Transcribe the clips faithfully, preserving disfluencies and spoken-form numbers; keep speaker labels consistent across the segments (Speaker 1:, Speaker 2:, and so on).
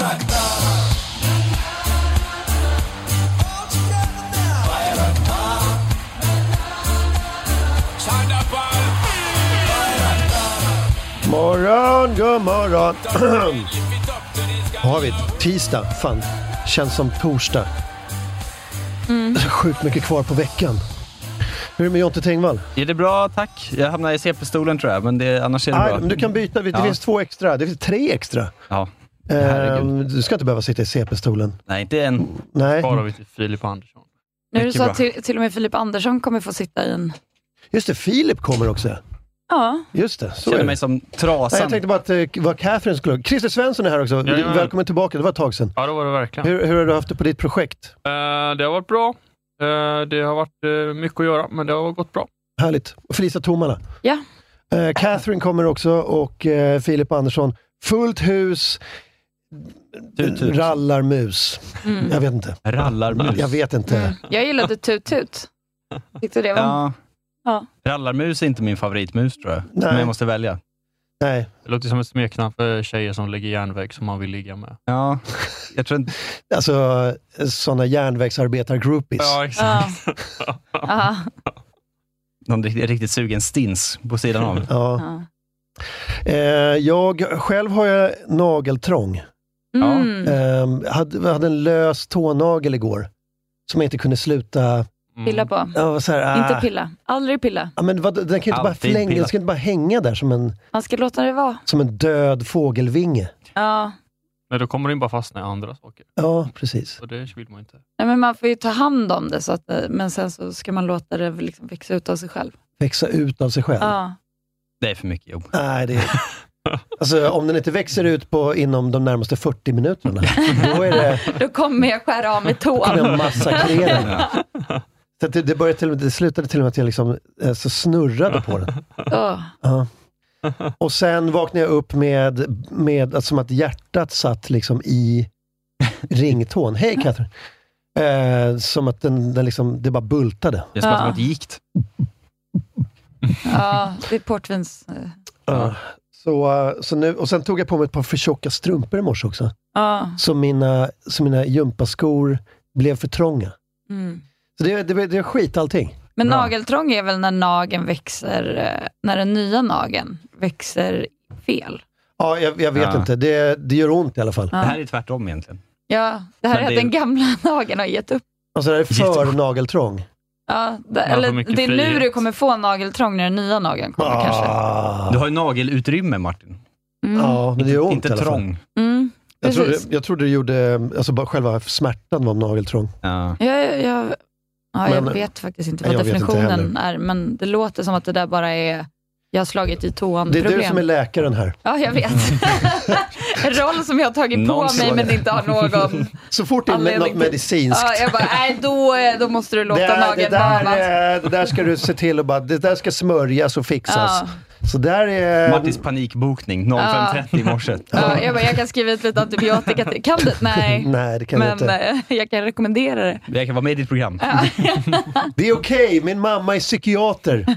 Speaker 1: Morgon, god morgon. Vad har vi? Tisdag, fan. Känns som torsdag. Mm. Sjukt mycket kvar på veckan. Hur är det med Jonte Tengvall?
Speaker 2: Är det bra, tack. Jag hamnar i C P-stolen tror jag, men det, annars är det
Speaker 1: Aj,
Speaker 2: bra.
Speaker 1: Men du kan byta, det
Speaker 2: ja.
Speaker 1: finns två extra, det finns tre extra.
Speaker 2: Ja,
Speaker 1: ehm, Du ska inte behöva sitta i C P-stolen.
Speaker 2: Nej, inte än.
Speaker 1: Nej.
Speaker 3: Bara vi till Filip Andersson.
Speaker 4: Nu är det så att till, till och med Filip Andersson kommer få sitta i en...
Speaker 1: Just det, Filip kommer också.
Speaker 4: Ja.
Speaker 1: Just det, så
Speaker 2: känner
Speaker 1: är det.
Speaker 2: mig som trasan.
Speaker 1: Nej, jag tänkte bara att det var Catherine skulle... Christer Svensson är här också.
Speaker 3: Ja, ja.
Speaker 1: Välkommen tillbaka, det var ett tag sedan.
Speaker 3: Ja, det var det verkligen.
Speaker 1: Hur, hur har du haft det på ditt projekt?
Speaker 3: Uh, det har varit bra. Uh, det har varit uh, mycket att göra, men det har gått bra.
Speaker 1: Härligt. Och Felisa Tomala.
Speaker 4: Ja.
Speaker 1: Uh, Catherine kommer också och uh, Filip Andersson. Fullt hus.
Speaker 2: Tut, tut.
Speaker 1: Rallarmus. Mm. Jag vet inte.
Speaker 2: Rallarmus.
Speaker 1: Jag vet inte.
Speaker 4: Mm. Jag gillade tut tut. Tyckte det var...
Speaker 2: Ja.
Speaker 4: Ja.
Speaker 2: Rallarmus är inte min favoritmus tror jag.
Speaker 1: Nej.
Speaker 2: Men jag måste välja.
Speaker 1: Nej.
Speaker 3: Det låter som ett smeknamn för tjejer som lägger järnväg som man vill ligga med.
Speaker 2: Ja, jag tror inte...
Speaker 1: Alltså, sådana järnvägsarbetar-groupies.
Speaker 3: Ja, exakt.
Speaker 4: Ja.
Speaker 2: Någon riktigt, riktigt sugen stins på sidan av.
Speaker 1: Ja.
Speaker 4: Ja.
Speaker 1: Eh, jag själv har jag nageltrång.
Speaker 4: Mm.
Speaker 1: Eh, hade, hade en lös tånagel igår. Som jag inte kunde sluta...
Speaker 4: Pilla på.
Speaker 1: Ja, så här,
Speaker 4: Inte
Speaker 1: ah.
Speaker 4: pilla. Aldrig pilla.
Speaker 1: Ja, men vad, den kan ju inte bara
Speaker 2: Alltid
Speaker 1: förlänga,
Speaker 2: pilla.
Speaker 1: den ska inte bara hänga där som en,
Speaker 4: Man ska låta det vara.
Speaker 1: som en död fågelvinge.
Speaker 4: Ja.
Speaker 3: Men då kommer det bara fastna i andra saker.
Speaker 1: Ja, precis.
Speaker 3: Och det vill man inte.
Speaker 4: Nej, men man får ju ta hand om det. Så att, men sen så ska man låta det liksom växa ut av sig själv.
Speaker 1: Växa ut av sig själv.
Speaker 4: Ja.
Speaker 2: Det är för mycket jobb.
Speaker 1: Nej, det är... Alltså, om den inte växer ut på inom de närmaste fyrtio minuterna, då är det...
Speaker 4: Då kommer jag skära av med
Speaker 1: Då kommer
Speaker 4: tån.
Speaker 1: jag massakrera den. Så att det, det, började till, det slutade till och med att jag liksom, eh, så snurrade på den.
Speaker 4: Oh.
Speaker 1: Ja. Och sen vaknade jag upp med, med att, som att hjärtat satt liksom i ringtån. Hej Catherine! Eh, som att den, den liksom, det bara bultade.
Speaker 2: Det är som
Speaker 4: Ja.
Speaker 2: att det var gikt.
Speaker 4: Ja, det är portvins.
Speaker 1: Ja. Så, så nu, och sen tog jag på mig ett par för tjocka strumpor i morse också.
Speaker 4: Ja.
Speaker 1: Så mina, så mina gympaskor blev för trånga.
Speaker 4: Mm.
Speaker 1: Så det, det, det är skit allting.
Speaker 4: Men
Speaker 2: Bra.
Speaker 4: nageltrång är väl när nageln växer, eh, när den nya nageln växer fel.
Speaker 1: Ja, jag, jag vet
Speaker 2: Ja.
Speaker 1: inte. Det, det gör ont i alla fall.
Speaker 4: Ja.
Speaker 2: Det här är tvärtom egentligen.
Speaker 4: Ja, det här
Speaker 2: Men
Speaker 4: är
Speaker 2: det-
Speaker 4: att den gamla nageln har gett upp.
Speaker 1: Alltså det är för nageltrång.
Speaker 4: Ja, det,
Speaker 3: för
Speaker 4: eller
Speaker 3: mycket
Speaker 4: det är nu
Speaker 3: frihet.
Speaker 4: du kommer få nageltrång när den nya nageln kommer kanske.
Speaker 1: Ah.
Speaker 2: Du har ju nagelutrymme, Martin.
Speaker 4: Mm.
Speaker 1: Ja, men det gör ont
Speaker 2: Inte
Speaker 1: i alla fall.
Speaker 2: trång.
Speaker 4: Mm,
Speaker 1: Jag trodde,
Speaker 4: precis.
Speaker 1: jag trodde det gjorde, alltså bara själva smärtan var nageltrång.
Speaker 2: Ja.
Speaker 4: Ja, jag, jag, ja, jag
Speaker 1: Men-
Speaker 4: vet faktiskt inte
Speaker 1: Nej,
Speaker 4: vad
Speaker 1: jag vet inte
Speaker 4: definitionen är, men det låter som att det där bara är, jag har slagit i toan
Speaker 1: Det är
Speaker 4: problem.
Speaker 1: du som är läkaren här.
Speaker 4: Ja, jag vet. En roll som jag har tagit på
Speaker 2: Någon
Speaker 4: mig
Speaker 1: så-
Speaker 4: men inte har någon...
Speaker 1: Så fort det är
Speaker 4: Anledning
Speaker 1: något
Speaker 4: till-
Speaker 1: medicinskt.
Speaker 4: Ja, jag bara, nej, då, då måste du låta
Speaker 1: det, där, det,
Speaker 4: nageln
Speaker 1: där,
Speaker 4: mamas.
Speaker 1: är- det där ska du se till och bara, det där ska smörjas och fixas.
Speaker 4: Ja.
Speaker 1: Så där är...
Speaker 2: Martins panikbokning noll fem trettio i morse.
Speaker 4: Ja, jag bara, jag kan skriva ut lite antibiotika till. Kan du? Nej.
Speaker 1: Nej, det kan jag
Speaker 4: Men
Speaker 1: inte.
Speaker 4: eh, jag kan rekommendera det.
Speaker 2: Jag kan vara med i ditt program.
Speaker 1: Det är okej, min mamma är psykiater.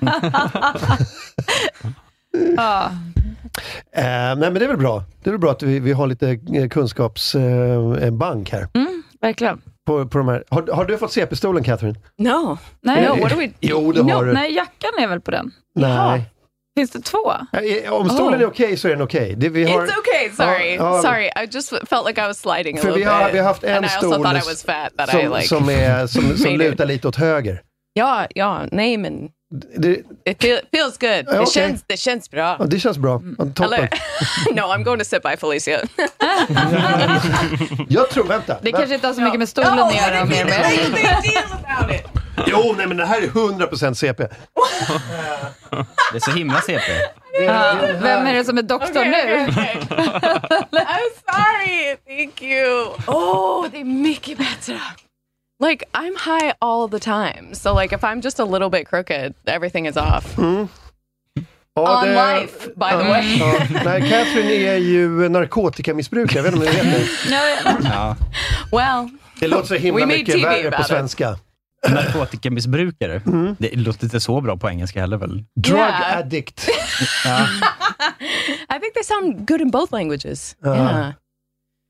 Speaker 4: Ja.
Speaker 1: Eh, nej men det är väl bra. Det är väl bra att vi, vi har lite eh, kunskapsbank här.
Speaker 4: Mm, verkligen.
Speaker 1: På, på de här. Har, har du fått C P-stolen, Catherine?
Speaker 5: No.
Speaker 4: Nej,
Speaker 5: No, what do we...
Speaker 1: Jo, det har
Speaker 4: no,
Speaker 1: du.
Speaker 4: nej, jackan är väl på den?
Speaker 1: Nej.
Speaker 4: Jaha. Finns det två?
Speaker 1: Ja, eh, Om stolen
Speaker 5: Oh.
Speaker 1: är okej så är den okej. Det, vi har,
Speaker 5: It's okay, sorry.
Speaker 1: Ja, ja.
Speaker 5: Sorry, I just felt like I was sliding a
Speaker 1: För
Speaker 5: little
Speaker 1: vi har,
Speaker 5: bit.
Speaker 1: vi har haft en
Speaker 5: and I also
Speaker 1: stol
Speaker 5: thought I was fat that I
Speaker 1: som,
Speaker 5: like...
Speaker 1: som, är, som, som
Speaker 5: made it.
Speaker 1: lutar lite åt höger.
Speaker 5: Ja, ja, nej men
Speaker 1: Det,
Speaker 5: it feel, feels good.
Speaker 1: Ja,
Speaker 5: Det
Speaker 1: okej.
Speaker 5: känns, det känns bra.
Speaker 1: ja, det känns bra. Ja, toppen.
Speaker 5: Eller, no, I'm going to sit by Felicia.
Speaker 1: Jag tror, vänta.
Speaker 4: Det
Speaker 1: Va-
Speaker 4: kanske inte har så mycket med stolen att göra mer med.
Speaker 5: Make a big deal about it.
Speaker 1: Jo, nej men det här är hundra procent C P.
Speaker 2: Det är så himla C P.
Speaker 4: Ja, vem är det som är doktor
Speaker 5: Okay,
Speaker 4: nu?
Speaker 5: okay, okay. I'm sorry. Thank you. Oh, det är mycket bättre. Like, I'm high all the time. So, like, if I'm just a little bit crooked, everything is off.
Speaker 1: Ja,
Speaker 5: On
Speaker 1: det-
Speaker 5: life, by the way.
Speaker 1: Ja, nej, Catherine är ju narkotikamissbrukare. Jag vet inte om ni vet det.
Speaker 4: Ja, ja.
Speaker 2: Ja.
Speaker 5: Well,
Speaker 1: Det låter så
Speaker 5: We
Speaker 1: himla
Speaker 5: made
Speaker 1: mycket
Speaker 5: T V
Speaker 1: värre på
Speaker 5: about it.
Speaker 1: svenska.
Speaker 2: Narkotikamissbrukare. Det låter inte så bra på engelska heller väl?
Speaker 1: Drug
Speaker 5: Yeah.
Speaker 1: addict.
Speaker 5: I think they sound good in both languages.
Speaker 1: Uh-huh.
Speaker 5: Yeah.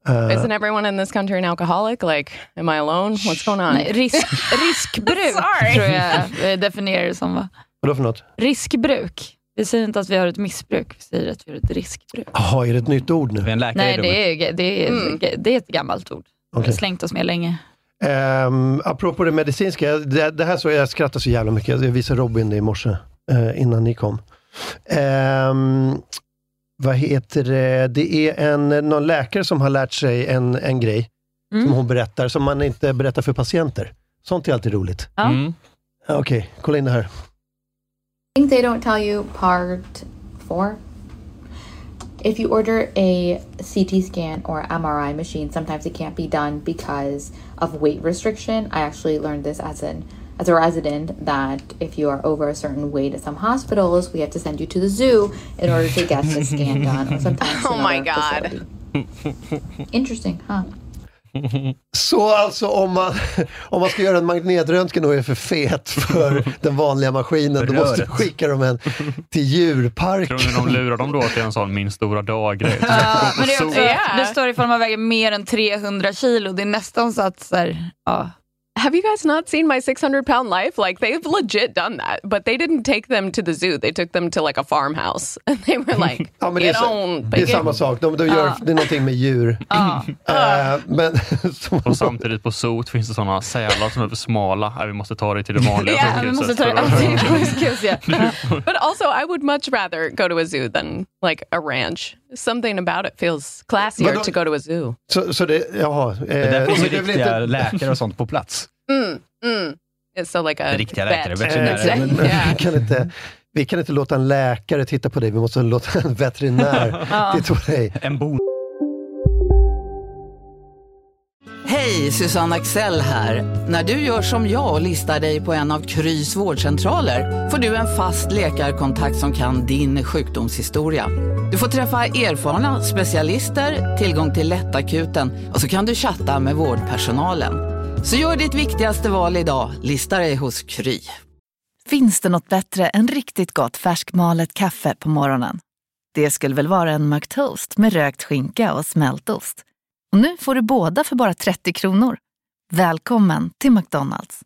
Speaker 1: Uh,
Speaker 5: Isn't everyone in this country an alcoholic? Like, am I alone? What's going on?
Speaker 4: Nej, risk, riskbruk tror jag eh, definierar det som. Va?
Speaker 1: Vadå för något?
Speaker 4: Riskbruk. Vi säger inte att vi har ett missbruk. Vi säger att vi har ett riskbruk.
Speaker 1: Jaha, är det ett nytt ord nu?
Speaker 2: Vi är en läkare
Speaker 4: Nej,
Speaker 2: i rummet.
Speaker 4: det är, det, är,
Speaker 5: Mm.
Speaker 4: det är ett gammalt ord. Vi
Speaker 1: Okej.
Speaker 4: har slängt oss med länge.
Speaker 1: Um, apropå det medicinska, det, det här så jag skrattar så jävla mycket. Jag visade Robin det i morse uh, innan ni kom. Um, vad heter det? Det är en, någon läkare som har lärt sig en, en grej
Speaker 4: Mm.
Speaker 1: som hon berättar, som man inte berättar för patienter. Sånt är alltid roligt.
Speaker 4: Ja.
Speaker 2: Mm.
Speaker 1: Okej, okay, kolla in det här.
Speaker 6: I think they don't tell you part four. If you order a C T scan or M R I machine, sometimes it can't be done because of weight restriction. I actually learned this as an as a resident that if you are over a certain weight at some hospitals, we have to send you to the zoo in order to get the scan done, or sometimes
Speaker 5: Oh my
Speaker 6: another
Speaker 5: God.
Speaker 6: facility. Interesting, huh?
Speaker 1: Så alltså om man, om man ska göra en magnetröntgen och är för fet för den vanliga maskinen, då måste du skicka dem en till djurparken.
Speaker 3: Tror ni de lurar dem då till en sån min stora dag-grej?
Speaker 4: Ja, men det, är också,
Speaker 5: Ja.
Speaker 4: det står ifall man väger mer än trehundra kilo. Det är nästan så att så här, ja.
Speaker 5: Have you guys not seen my six hundred pound life? Like, they've legit done that, but they didn't take them to the zoo. They took them to like a farmhouse, and they were like,
Speaker 1: Ja, men det, är,
Speaker 5: get
Speaker 1: så-
Speaker 5: on,
Speaker 1: det är
Speaker 5: piggy."
Speaker 1: samma sak. De, de gör,
Speaker 4: Ja.
Speaker 1: Det är någonting med djur.
Speaker 4: Ja.
Speaker 1: Eh, men som,
Speaker 3: Och samtidigt på sot finns det såna sälar som är för smala. Nej, vi måste ta det till det vanliga
Speaker 5: Ja,
Speaker 4: Vi
Speaker 3: sjukhuset
Speaker 4: måste ta
Speaker 3: för
Speaker 4: det
Speaker 3: att-
Speaker 4: till sjukhus, ja.
Speaker 5: But also, I would much rather go to a zoo than like a ranch. Something about it feels classier
Speaker 1: Vadå?
Speaker 5: to go to a zoo.
Speaker 1: så, så det, jaha. Eh,
Speaker 2: Det är därför
Speaker 1: så
Speaker 2: det
Speaker 1: det
Speaker 2: är
Speaker 1: är väl
Speaker 2: riktiga
Speaker 1: inte,
Speaker 2: läkare och sånt på plats.
Speaker 5: Mm, mm. It's so like a
Speaker 2: Riktiga
Speaker 5: vet.
Speaker 2: läkare,
Speaker 1: eh,
Speaker 2: veterinärer.
Speaker 1: men, men,
Speaker 5: Yeah.
Speaker 1: vi, kan inte, vi kan inte låta en läkare titta på dig. Vi måste låta en veterinär
Speaker 4: Ja.
Speaker 1: titta på dig.
Speaker 2: En bon.
Speaker 7: Hej, Susanne Axel här. När du gör som jag och listar dig på en av Krys vårdcentraler får du en fast läkarkontakt som kan din sjukdomshistoria. Du får träffa erfarna specialister, tillgång till lättakuten och så kan du chatta med vårdpersonalen. Så gör ditt viktigaste val idag, lista dig hos Kry.
Speaker 8: Finns det något bättre än riktigt gott färskmalet kaffe på morgonen? Det skulle väl vara en McToast med rökt skinka och smältost. Och nu får du båda för bara trettio kronor. Välkommen till McDonald's.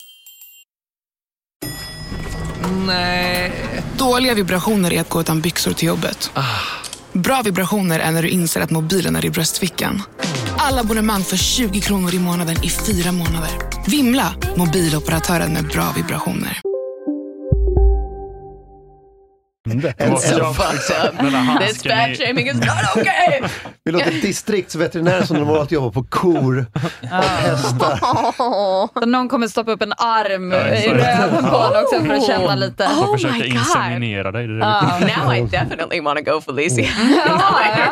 Speaker 9: Nej. Dåliga vibrationer är att gå utan byxor till jobbet. Bra vibrationer är när du inser att mobilen är i bröstfickan. Alla abonnemang för tjugo kronor i månaden i fyra månader. Vimla, mobiloperatören med bra vibrationer.
Speaker 1: En,
Speaker 3: Måste
Speaker 1: en,
Speaker 3: jag fixa den där
Speaker 5: This
Speaker 3: handsken
Speaker 5: fat
Speaker 3: i...
Speaker 5: shaming is not okay.
Speaker 1: vi låter distriktsveterinärer som normalt jobbar på kor och hästar.
Speaker 4: Så någon kommer stoppa upp en arm
Speaker 3: Ja,
Speaker 4: i
Speaker 3: exakt.
Speaker 4: röven på honom också för att känna lite.
Speaker 5: Oh
Speaker 3: Och försöka
Speaker 5: my God.
Speaker 3: inseminera dig. Det är det
Speaker 4: Ja.
Speaker 5: Now I definitely want to go Felicia.
Speaker 4: Ja, ja.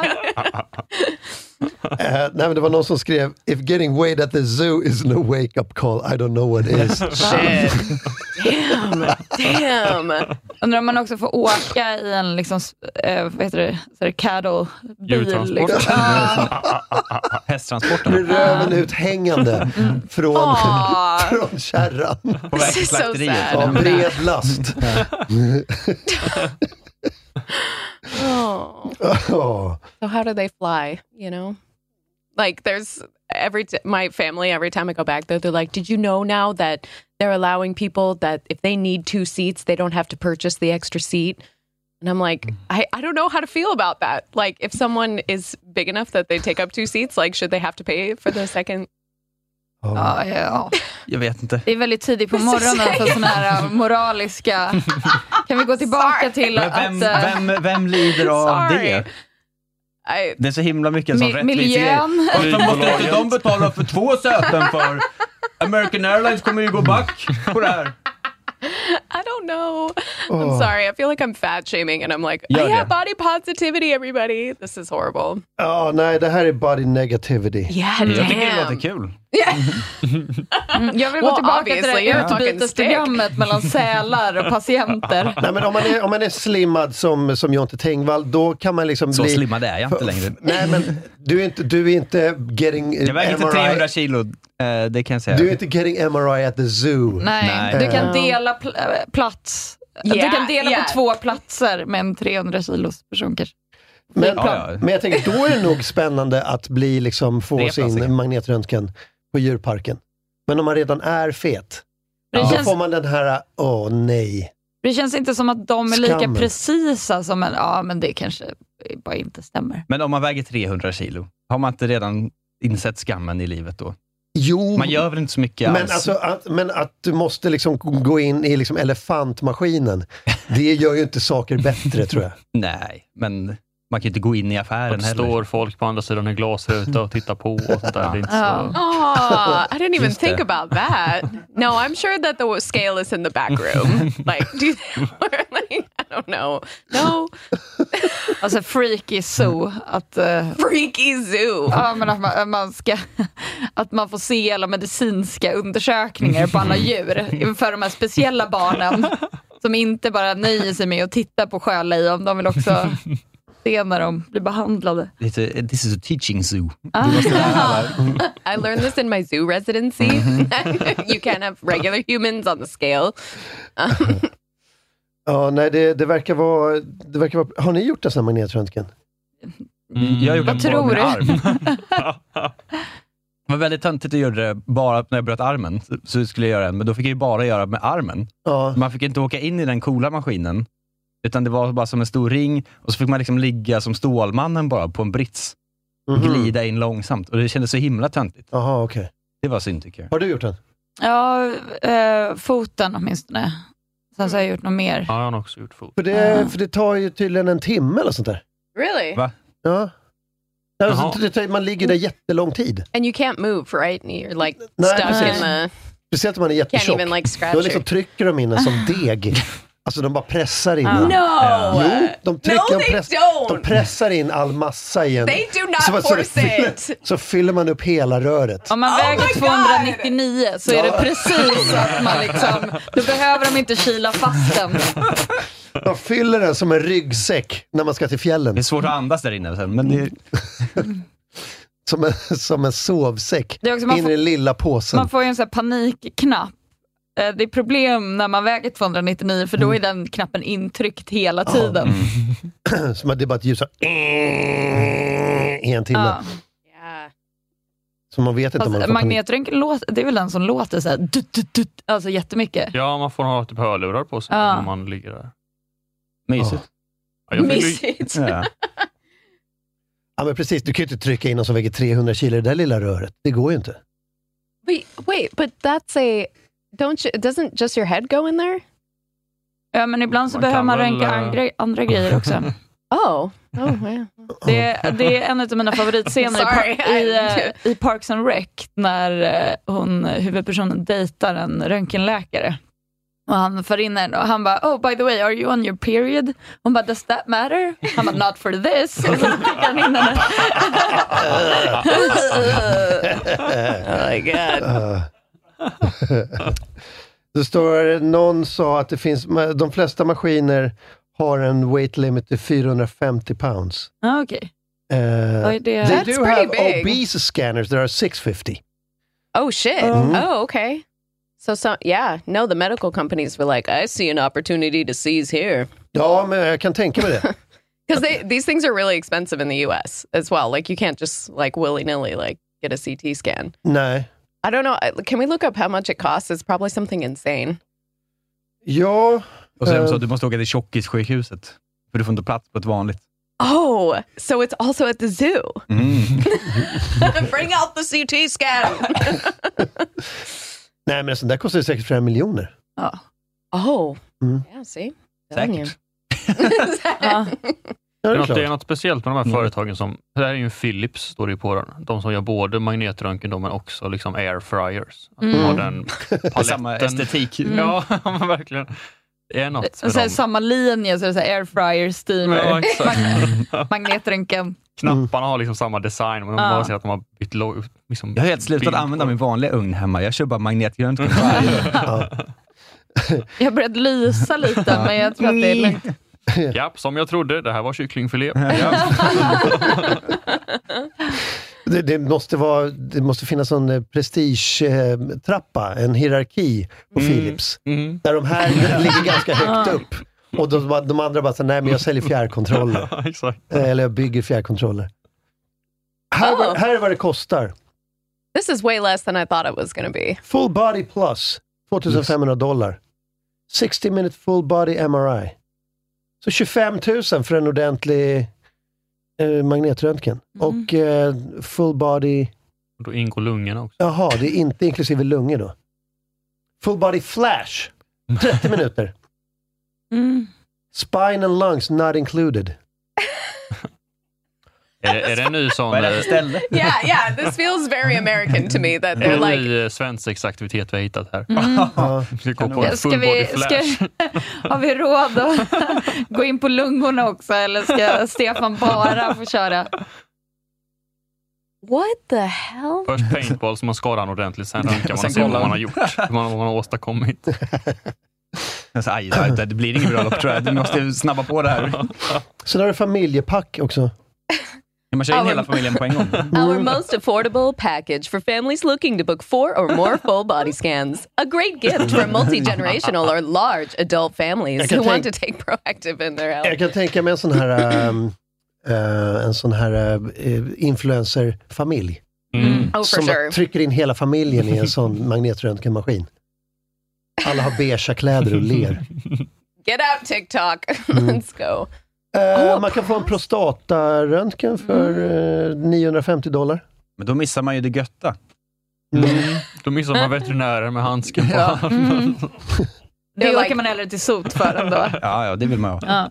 Speaker 1: Eh, nej, men det var någon som skrev: If getting weighed at the zoo is no wake-up call, I don't know what is.
Speaker 5: Shit. Damn. Damn.
Speaker 4: Undrar om man också får åka i en liksom, äh, vad heter det, så är det cattle-bil.
Speaker 3: Djurtransport.
Speaker 4: Liksom. Ja.
Speaker 2: Hästtransporten.
Speaker 1: Med röven uthängande från,
Speaker 5: Aw.
Speaker 1: från kärran.
Speaker 2: På väg
Speaker 5: This
Speaker 2: till
Speaker 5: is so
Speaker 2: slakteriet.
Speaker 5: sad.
Speaker 1: Av bred last.
Speaker 5: Oh.
Speaker 1: Oh.
Speaker 5: So how do they fly, you know? Like there's every t- my family every time I go back there they're like, "Did you know now that they're allowing people that if they need two seats, they don't have to purchase the extra seat?" And I'm like, I, I don't know how to feel about that. Like if someone is big enough that they take up two seats, like should they have to pay for the second?
Speaker 4: Ja, ja.
Speaker 2: Jag vet inte.
Speaker 4: Det är väldigt tidigt på morgonen för såna här äh, moraliska... Kan vi gå tillbaka till
Speaker 2: Men vem,
Speaker 4: att... äh,
Speaker 2: vem, vem lider av
Speaker 5: Sorry.
Speaker 2: det?
Speaker 5: I,
Speaker 2: Det är så himla mycket en sån
Speaker 4: Mi-
Speaker 2: rättvis grej.
Speaker 4: miljön.
Speaker 2: Varför måste inte de betala för två säten för? American Airlines kommer ju gå back på det här.
Speaker 5: I don't know.
Speaker 1: Oh.
Speaker 5: I'm sorry. I feel like I'm fat shaming and I'm like,
Speaker 2: Gör
Speaker 5: I have
Speaker 2: det.
Speaker 5: body positivity, everybody. This is horrible.
Speaker 1: Ja, nej, det här är body negativity.
Speaker 5: Yeah,
Speaker 2: Jag tycker det
Speaker 5: damn.
Speaker 2: låter kul.
Speaker 4: Mm, jag vill gå
Speaker 5: Well,
Speaker 4: tillbaka till
Speaker 5: obviously,
Speaker 4: det
Speaker 5: you're a fucking
Speaker 4: utbytesprogrammet mellan sälar och patienter.
Speaker 1: Nej, men om man är, om man är slimmad som, som Jonte Tengvall, då kan man liksom
Speaker 2: Så
Speaker 1: bli...
Speaker 2: slimmad är jag inte längre.
Speaker 1: Nej, men du är inte, du är inte getting
Speaker 2: Jag väger inte
Speaker 1: M R I.
Speaker 2: trehundra kilo, eh, det kan jag säga.
Speaker 1: Du är inte getting M R I at the zoo.
Speaker 4: Nej,
Speaker 2: Nej.
Speaker 4: du kan
Speaker 5: No.
Speaker 4: dela pl- äh, plats. du
Speaker 5: Yeah,
Speaker 4: kan dela
Speaker 5: yeah.
Speaker 4: på två platser med en trehundra kilos person kanske.
Speaker 1: Men, ja, ja. men jag tänker, då är det nog spännande att bli liksom, få Repa sin sig. magnetröntgen på djurparken. Men om man redan är fet, ja. då känns... får man den här, åh nej.
Speaker 4: Det känns inte som att de är
Speaker 1: Skammen.
Speaker 4: lika precisa som en, ja men det kanske bara inte stämmer.
Speaker 2: Men om man väger trehundra kilo, har man inte redan insett skammen i livet då?
Speaker 1: Jo,
Speaker 2: man gör väl inte så mycket
Speaker 1: men
Speaker 2: alls.
Speaker 1: Alltså, att, men att du måste liksom gå in i liksom elefantmaskinen, det gör ju inte saker bättre tror jag.
Speaker 2: Nej, men man kan ju inte gå in i affären
Speaker 3: heller. Det står folk på andra sidan en glasruta och tittar på och sånt där. Det är inte så...
Speaker 5: Oh, I didn't even think about that. No, I'm sure that the scale is in the back room. Like, do you, like, I don't know. No.
Speaker 4: Alltså freaky zoo. Att, uh,
Speaker 5: freaky zoo.
Speaker 4: Ja, men att man, man ska, att man får se alla medicinska undersökningar på alla djur inför de här speciella barnen som inte bara nöjer sig med att titta på sjölejon. De vill också se när de blir behandlade.
Speaker 2: This is a teaching zoo.
Speaker 5: Ah. I learned this in my zoo residency. You can't have regular humans on the scale.
Speaker 1: Ja, nej, det, det verkar vara... Det verkar vara har ni gjort en sån här magnetröntgen?
Speaker 2: Mm, jag gjorde
Speaker 4: Vad tror du?
Speaker 2: Arm. Det var väldigt töntigt att göra det bara när jag bröt armen. Så skulle jag göra den, men då fick jag ju bara göra med armen.
Speaker 1: Ja.
Speaker 2: Man fick inte åka in i den coola maskinen. Utan det var bara som en stor ring. Och så fick man liksom ligga som Stålmannen bara på en brits. Mm-hmm. Glida in långsamt. Och det kändes så himla töntigt.
Speaker 1: Jaha, okej. Okay.
Speaker 2: Det var synd tycker jag.
Speaker 1: Har du gjort den?
Speaker 4: Ja, äh, foten åtminstone. Sen så har jag gjort något mer.
Speaker 3: Ja, jag har också gjort fot.
Speaker 1: För det, för det tar ju tydligen en timme eller sånt där.
Speaker 5: Really?
Speaker 2: Va?
Speaker 1: Ja. Alltså, man ligger där jättelång tid.
Speaker 5: And you can't move, right? You're like
Speaker 1: Nej,
Speaker 5: stuck
Speaker 1: precis.
Speaker 5: in the...
Speaker 1: Speciellt om man är jättetjock.
Speaker 5: Can't even like scratch
Speaker 1: Då liksom trycker de in en som deg. Alltså de bara pressar in.
Speaker 5: Uh. No!
Speaker 1: Jo, de trycker,
Speaker 5: No,
Speaker 1: de, press, de pressar in all massa i en.
Speaker 5: They do not
Speaker 1: så,
Speaker 5: force
Speaker 1: så, fyller,
Speaker 5: it!
Speaker 1: så fyller man upp hela röret.
Speaker 4: Om man
Speaker 5: Oh
Speaker 4: väger tvåhundranittionio så är det precis att man liksom, då behöver de inte kila fast den.
Speaker 1: De fyller den som en ryggsäck när man ska till fjällen.
Speaker 2: Det är svårt att andas där inne sen, men det är...
Speaker 1: som, en, som en sovsäck
Speaker 4: det är också, man
Speaker 1: in
Speaker 4: får,
Speaker 1: i den lilla påsen.
Speaker 4: Man får ju en sån här panikknapp. Det är problem när man väger tvåhundranittionio för då är den knappen intryckt hela tiden.
Speaker 1: Ja. Mm. Som att det är bara ett ljus så, i en timme.
Speaker 4: Ja.
Speaker 1: Så man vet inte
Speaker 4: alltså,
Speaker 1: om man får
Speaker 4: magnetröntgen låter, det är väl den som låter så här, dut, dut, dut, alltså jättemycket.
Speaker 3: Ja, man får ha typ hörlurar på sig
Speaker 4: ja.
Speaker 3: när man ligger där.
Speaker 2: Mysigt.
Speaker 3: Ja, jag
Speaker 5: Mysigt.
Speaker 2: Ja.
Speaker 1: Ja, men precis. Du kan ju inte trycka in någon som väger trehundra kilo i det där lilla röret. Det går ju inte.
Speaker 5: Wait, wait, but that's a... Don't you, doesn't just your head go in there?
Speaker 4: Ja, men ibland så
Speaker 3: Man
Speaker 4: behöver
Speaker 3: kan
Speaker 4: man
Speaker 3: väl,
Speaker 4: ränka
Speaker 3: äh,
Speaker 4: andra, andra grejer också.
Speaker 5: Oh. Oh, yeah.
Speaker 4: Det, det är en av mina favoritscener i,
Speaker 5: Sorry,
Speaker 4: par, i, i Parks and Rec när hon, huvudpersonen dejtar en röntgenläkare. Och han för in henne och han bara, oh by the way, are you on your period? Hon bara, does that matter? Han bara, not for this. Och så klickar han in henne.
Speaker 5: Oh my god.
Speaker 1: Det står, någon sa att det finns, de flesta maskiner har en weight limit till fyrahundrafemtio pounds.
Speaker 4: Ah, okej.
Speaker 1: Okay. Uh,
Speaker 4: Oj, det...
Speaker 1: They
Speaker 5: That's
Speaker 1: do
Speaker 5: pretty
Speaker 1: have
Speaker 5: big.
Speaker 1: obese scanners that are six fifty.
Speaker 5: Oh shit.
Speaker 1: Mm.
Speaker 5: Oh, okay. So, so yeah, no, the medical companies were like, I see an opportunity to seize here.
Speaker 1: Ja, men jag kan tänka mig det.
Speaker 5: Because these things are really expensive in the U S as well. Like you can't just like willy-nilly like get a C T scan.
Speaker 1: Nej.
Speaker 5: I don't know. Can we look up how much it costs? It's probably something insane.
Speaker 1: Ja.
Speaker 2: Och sen
Speaker 1: uh,
Speaker 2: så du måste åka till tjockissjukhuset. För du får inte plats på ett vanligt.
Speaker 5: Oh, so it's also at the zoo.
Speaker 2: Mm.
Speaker 5: Bring out the C T scan.
Speaker 1: Nej, men sånt där kostar ju säkert flera miljoner.
Speaker 4: Ja.
Speaker 5: Oh,
Speaker 1: mm.
Speaker 5: yeah, see?
Speaker 2: Säkert.
Speaker 4: Ja.
Speaker 1: Ja,
Speaker 3: Det
Speaker 1: det
Speaker 3: är,
Speaker 1: är
Speaker 3: något, det är
Speaker 1: klart.
Speaker 3: något speciellt med de här
Speaker 2: Mm.
Speaker 3: företagen som, det här är ju en Philips, står det ju på den. De som gör både magnetröntgen då, men också liksom air fryers. Att de
Speaker 4: Mm.
Speaker 3: har den paletten.
Speaker 2: Samma estetik.
Speaker 4: Mm.
Speaker 3: Ja, men verkligen. Det är något med
Speaker 4: Så här,
Speaker 3: dem.
Speaker 4: samma linje, så är det så här airfryer, steamer,
Speaker 3: Ja, exakt.
Speaker 4: mag- magnetröntgen.
Speaker 3: Knapparna har liksom samma design, men de
Speaker 4: Ja.
Speaker 3: bara ser att de har bytt lo- liksom,
Speaker 2: Jag har helt slutat
Speaker 3: bild på
Speaker 2: använda
Speaker 3: dem.
Speaker 2: min vanliga ugn hemma. Jag kör bara magnetröntgen.
Speaker 1: Ja.
Speaker 4: Jag har börjat lysa lite, men jag tror att det är lugnt.
Speaker 3: Ja, som jag trodde, det här var kycklingfilé.
Speaker 1: Det, det, måste vara, det måste finnas en eh, prestige-trappa, en hierarki på
Speaker 3: Mm.
Speaker 1: Philips.
Speaker 3: Mm.
Speaker 1: Där de här ligger ganska högt upp. Och de, de andra bara så nej men jag säljer fjärrkontroller.
Speaker 3: Ja, exakt.
Speaker 1: Eller jag bygger fjärrkontroller. Här,
Speaker 5: Oh.
Speaker 1: var, här är vad det kostar.
Speaker 5: This is way less than I thought it was going to be.
Speaker 1: Full body plus, tvåtusenfemhundra dollar. sextio minute full body M R I. Så tjugofem tusen för en ordentlig eh, magnetröntgen.
Speaker 4: Mm.
Speaker 1: Och eh, full body...
Speaker 3: Och då ingår lungorna också.
Speaker 1: Jaha, det är inte inklusive lungor då. Full body flash, trettio minuter.
Speaker 4: Mm.
Speaker 1: Spine and lungs not included.
Speaker 3: Är, är det en ny sån...
Speaker 2: Vad är det för ställe?
Speaker 5: Yeah, yeah. This feels very American to me that
Speaker 3: Är det
Speaker 5: they're
Speaker 3: en
Speaker 5: like,
Speaker 3: ny eh, svensexaktivitet vi har hittat här?
Speaker 4: Mm.
Speaker 1: Ja.
Speaker 3: Vi ska gå på
Speaker 4: Ja,
Speaker 3: en
Speaker 4: ska
Speaker 3: full body
Speaker 4: vi, ska,
Speaker 3: flash.
Speaker 4: har vi råd att gå in på lungorna också eller ska Stefan bara få köra?
Speaker 5: what the hell?
Speaker 3: Först paintball som man skadar han ordentligt, sen röntgar man
Speaker 2: Sen
Speaker 3: och ser vad
Speaker 2: kollar
Speaker 3: man
Speaker 2: man.
Speaker 3: har gjort. Vad man, vad man har åstadkommit.
Speaker 2: Alltså, aj, det, det blir ingen bröllop tror jag. Du måste snabba på det här.
Speaker 1: Sen har du familjepack också.
Speaker 2: Man kör in
Speaker 5: Ja,
Speaker 2: hela
Speaker 5: men-
Speaker 2: familjen på en gång.
Speaker 5: Our most affordable package for families looking to book four or more full body scans. A great gift for multi-generational or large adult families
Speaker 1: Jag kan
Speaker 5: who want to
Speaker 1: tänk-
Speaker 5: take proactive in their health.
Speaker 1: Jag kan tänka mig en sån här um, uh, en sån här uh, influencerfamilj.
Speaker 3: Mm.
Speaker 5: Oh, for
Speaker 1: Som
Speaker 5: sure.
Speaker 1: trycker in hela familjen i en sån magnetröntgenmaskin. Alla har beigea kläder och ler.
Speaker 5: Get out, TikTok. Let's go.
Speaker 1: Uh,
Speaker 5: Oh,
Speaker 1: man kan få en prostataröntgen för uh, niohundrafemtio dollar.
Speaker 2: Men då missar man ju det götta.
Speaker 1: Mm.
Speaker 3: Då missar man veterinärer med handskar på.
Speaker 2: Ja.
Speaker 4: Mm. Det
Speaker 5: They're
Speaker 4: åker
Speaker 5: like-
Speaker 4: man hellre till sot för ändå.
Speaker 2: Ja, ja, det vill man ha.
Speaker 4: Ja.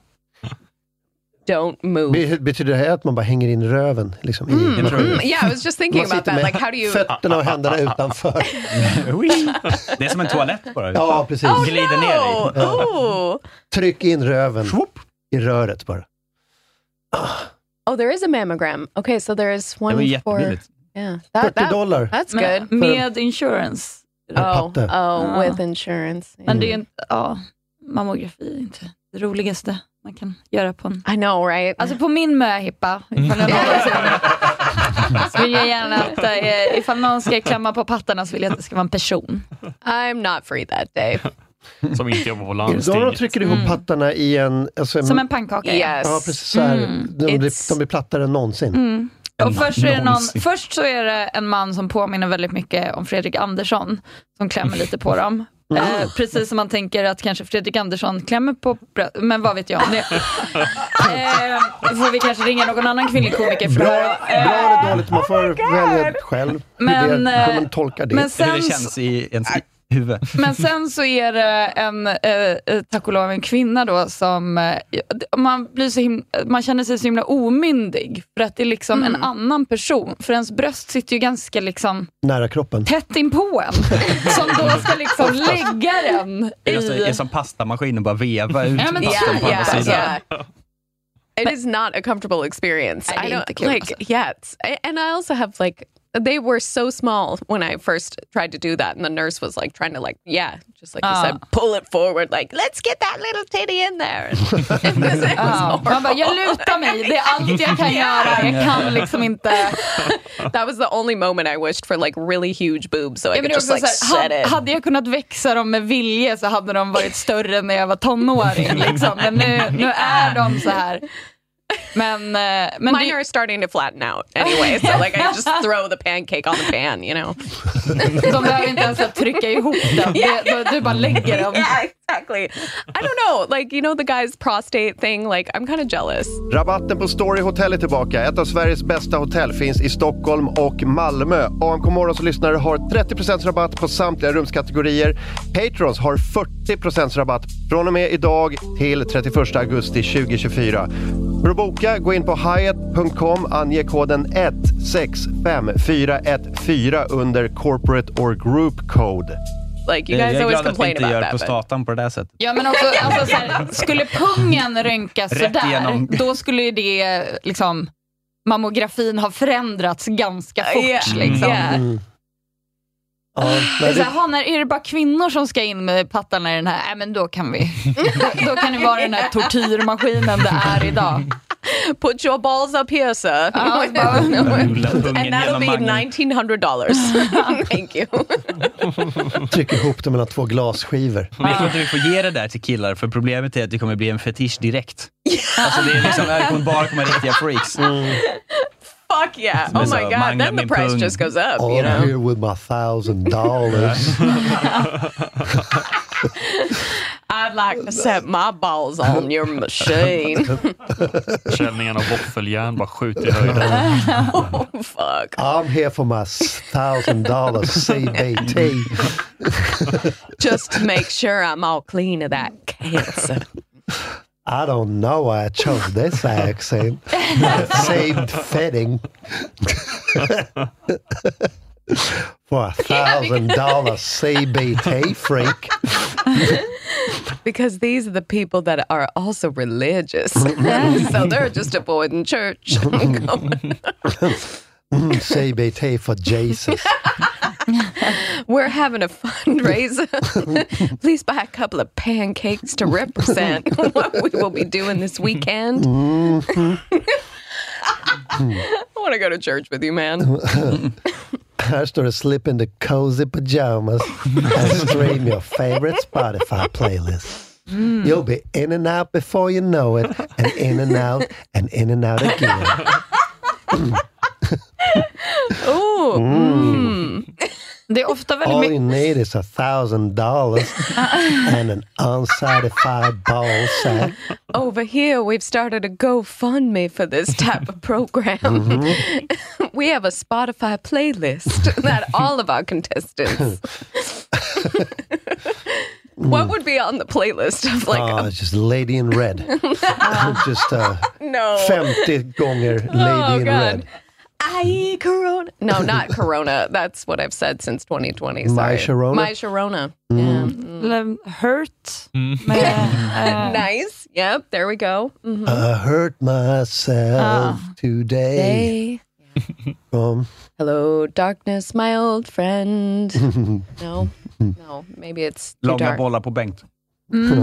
Speaker 5: Don't move.
Speaker 1: Be- Betyder det här att man bara hänger in röven? Liksom, i
Speaker 5: Mm,
Speaker 1: maskinen?
Speaker 5: mm, yeah, I was just thinking
Speaker 1: Man
Speaker 5: about
Speaker 1: sitter
Speaker 5: that.
Speaker 1: med
Speaker 5: Like, how do you...
Speaker 1: fötterna och händerna utanför.
Speaker 2: Det är som en toalett bara.
Speaker 1: Ja, precis.
Speaker 5: Oh,
Speaker 2: glider ner i.
Speaker 5: no! Oh.
Speaker 1: Tryck in röven i röret bara.
Speaker 5: Oh, there is a mammogram. Okay, so there is
Speaker 2: Det var
Speaker 5: one
Speaker 2: ju
Speaker 5: for...
Speaker 2: jättebilligt.
Speaker 5: Yeah, that,
Speaker 1: fyrtio
Speaker 5: that,
Speaker 1: dollar.
Speaker 5: that's
Speaker 4: Men,
Speaker 5: good.
Speaker 4: med insurance.
Speaker 1: En
Speaker 5: Oh,
Speaker 1: patte.
Speaker 5: oh,
Speaker 4: Ah.
Speaker 5: with insurance.
Speaker 4: Men det är ju inte, ja, mammografi är inte det roligaste man kan göra på en...
Speaker 5: I know, right?
Speaker 4: Alltså på min möhippa, ifall jag någonsin, så vill jag gärna att eh, ifall någon ska klämma på pattarna så vill jag att det ska vara en person.
Speaker 5: I'm not free that day.
Speaker 3: Som inte jobbar på
Speaker 1: Då de
Speaker 3: landstinget.
Speaker 1: trycker ihop
Speaker 4: Mm.
Speaker 1: pattarna i en... Alltså en
Speaker 4: Som en pannkaka. ja.
Speaker 5: Yes.
Speaker 1: ja, precis så här.
Speaker 4: Mm.
Speaker 1: De, blir,
Speaker 5: It's-
Speaker 1: de blir plattare än någonsin.
Speaker 4: Mm. Och först, så är det någon,
Speaker 2: Någonsin.
Speaker 4: först så är det en man som påminner väldigt mycket om Fredrik Andersson som klämmer lite på dem. Eh, precis som man tänker att kanske Fredrik Andersson klämmer på bröst, men vad vet jag om det. Eh, får vi kanske ringa någon annan kvinnlig komiker för
Speaker 1: Bra,
Speaker 4: det.
Speaker 1: bra eller dåligt, man får välja själv
Speaker 4: Men,
Speaker 1: hur, det,
Speaker 4: eh,
Speaker 1: hur man tolkar det.
Speaker 4: Men
Speaker 2: Hur
Speaker 4: sen,
Speaker 2: det känns i ens huvud.
Speaker 4: men sen så är det en, eh, eh, tack och lov, en kvinna då som, eh, man, blir så himla, man känner sig så himla omyndig för att det är liksom
Speaker 5: Mm.
Speaker 4: en annan person. För ens bröst sitter ju ganska liksom
Speaker 1: Nära kroppen.
Speaker 4: tätt in på en. Som då ska liksom lägga den
Speaker 2: Det är, så, det är
Speaker 4: i...
Speaker 2: som pastamaskinen bara veva ut
Speaker 4: Ja, men det-
Speaker 2: pastan på andra
Speaker 5: yeah,
Speaker 2: sidan.
Speaker 5: yeah. It is not a comfortable experience.
Speaker 4: Nej, det är
Speaker 5: I don't
Speaker 4: inte kul,
Speaker 5: like.
Speaker 4: alltså.
Speaker 5: Yeah, it's, and I also have like they were so small when I first tried to do that, and the nurse was like trying to like yeah, just like you
Speaker 4: Ah.
Speaker 5: said, pull it forward, like let's get that little titty in there. It was, it was
Speaker 4: Ja, man bara, jag lutar mig, det är allt jag kan göra. Jag kan liksom inte...
Speaker 5: that was the only moment I wished for like really huge boobs, so I
Speaker 4: Ja, men
Speaker 5: could
Speaker 4: det är
Speaker 5: just
Speaker 4: också
Speaker 5: like
Speaker 4: så här,
Speaker 5: set
Speaker 4: hade,
Speaker 5: it.
Speaker 4: hade jag kunnat växa dem med vilje så hade de varit större när jag var tonåring. Liksom. Men nu, nu är de så här. Men, eh, men
Speaker 5: Mine
Speaker 4: det,
Speaker 5: are starting to flatten out anyway, so like I just throw the pancake on the pan, you know.
Speaker 4: de behöver inte ens trycka ihop den. Det, du, du bara lägger dem.
Speaker 5: Yeah, exactly. I don't know, like you know the guy's prostate thing. Like I'm kind of jealous.
Speaker 1: Rabatten på Story Hotel är tillbaka. Ett av Sveriges bästa hotell finns i Stockholm och Malmö. A M K Morgons lyssnare har trettio procent rabatt på samtliga rumskategorier. Patrons har fyrtio procent rabatt från och med idag till trettioförsta augusti tjugohundratjugofyra. För att boka, gå in på hyatt punkt com, ange koden ett sex fem fyra ett fyra under corporate or group code.
Speaker 5: Like you
Speaker 2: Jag
Speaker 5: guys
Speaker 2: är
Speaker 5: always
Speaker 2: glad att vi
Speaker 5: complain
Speaker 2: inte
Speaker 5: about
Speaker 2: gör
Speaker 5: that. But
Speaker 2: prostatan på det där sättet.
Speaker 4: Ja, men också, alltså, så här, skulle pungen rönkas
Speaker 2: Rätt
Speaker 4: sådär,
Speaker 2: igenom.
Speaker 4: då skulle ju det liksom, mammografin ha förändrats ganska fort.
Speaker 5: Yeah.
Speaker 4: Liksom.
Speaker 5: Yeah.
Speaker 1: Mm. Ja,
Speaker 4: Det
Speaker 1: nej,
Speaker 4: är, så
Speaker 1: det,
Speaker 4: här, "Ha, när, är det bara kvinnor som ska in med pattarna i den här? Nej, men då kan vi. Då, då kan det vara den här tortyrmaskinen det är idag.
Speaker 5: Put your balls up here, sir.
Speaker 4: Ja,
Speaker 5: and that'll be
Speaker 2: mangen.
Speaker 5: nineteen hundred dollars. Thank you.
Speaker 1: Tryck ihop det mellan två glasskivor.
Speaker 2: Men jag tror inte vi får ge det där till killar, för problemet är att det kommer bli en fetisch direkt. Alltså det är liksom, det kommer bara komma riktiga freaks.
Speaker 1: Mm.
Speaker 5: Fuck yeah. Oh my God. Then the price just goes up,
Speaker 1: I'm
Speaker 5: you know?
Speaker 1: here with my thousand dollars.
Speaker 5: I'd like to set my balls on your machine.
Speaker 3: Försäljningen av våffeljärn bara skjuter i höjden.
Speaker 5: Oh, fuck.
Speaker 1: I'm here for my thousand dollars C B T.
Speaker 5: Just to make sure I'm all clean of that cancer.
Speaker 1: I don't know why I chose this accent. Saved fitting. For a thousand dollar C B T freak.
Speaker 5: Because these are the people that are also religious. So they're just avoiding church.
Speaker 1: C B T for Jesus.
Speaker 5: We're having a fundraiser. Please buy a couple of pancakes to represent what we will be doing this weekend.
Speaker 1: Mm-hmm.
Speaker 5: I want to go to church with you, man.
Speaker 1: Här står det slip into cozy pajamas and stream your favorite Spotify playlist. Mm. You'll be in and out before you know it, and in and out, and in and out again.
Speaker 5: Oh, mm.
Speaker 4: Det är ofta väldigt
Speaker 1: All you
Speaker 4: mycket...
Speaker 1: need is a thousand dollars and an unsatisfied ball sack.
Speaker 5: Over here, we've started a GoFundMe for this type of program. Mm-hmm. We have a Spotify playlist that all of our contestants. What would be on the playlist of like?
Speaker 1: Oh,
Speaker 5: a...
Speaker 1: it's just Lady in Red. Just uh,
Speaker 5: no.
Speaker 1: fifty gånger Lady
Speaker 5: oh,
Speaker 1: in
Speaker 5: God.
Speaker 1: Red.
Speaker 5: I Corona. No, not Corona. That's what I've said since twenty twenty. Sorry.
Speaker 1: My Sharona?
Speaker 5: My Sharona. Mm. Yeah.
Speaker 4: Mm. Hurt.
Speaker 3: Mm.
Speaker 4: Med, uh,
Speaker 5: nice. Yep, there we go. Mm-hmm.
Speaker 1: I hurt myself
Speaker 4: uh.
Speaker 1: today.
Speaker 5: Day.
Speaker 1: From
Speaker 5: Hello, darkness, my old friend. No, no, maybe it's too
Speaker 2: Långa
Speaker 5: dark.
Speaker 2: bollar på Bengt.
Speaker 4: Mm.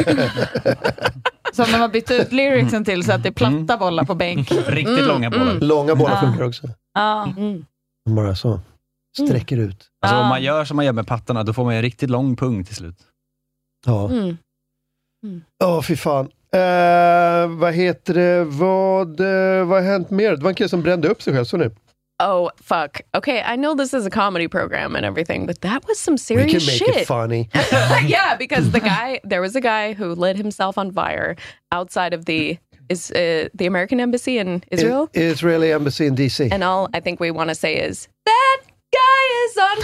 Speaker 4: Som de har bytt ut lyricsen till så att det är platta bollar på bänk.
Speaker 2: Riktigt
Speaker 4: Mm.
Speaker 2: långa bollar.
Speaker 4: Mm.
Speaker 1: Långa bollar
Speaker 4: Ah.
Speaker 1: funkar också.
Speaker 4: Ja.
Speaker 5: Mm.
Speaker 1: Bara så. Sträcker ut.
Speaker 2: Alltså
Speaker 4: Ah.
Speaker 2: om man gör som man gör med pattarna, då får man en riktigt lång pung till slut.
Speaker 1: Ja.
Speaker 5: Mm.
Speaker 1: Ja, oh, fy fan. Uh, vad heter det? Vad, uh, vad har hänt mer? Det var en kille som brände upp sig själv, så nu.
Speaker 5: Oh, fuck. Okay, I know this is a comedy program and everything, but that was some
Speaker 1: We
Speaker 5: serious
Speaker 1: can make
Speaker 5: shit.
Speaker 1: it funny.
Speaker 5: Yeah, because the guy, there was a guy who lit himself on fire outside of the is uh, the American embassy in Israel.
Speaker 1: I- Israeli embassy in D C.
Speaker 5: And all I think we want to say is, that guy is on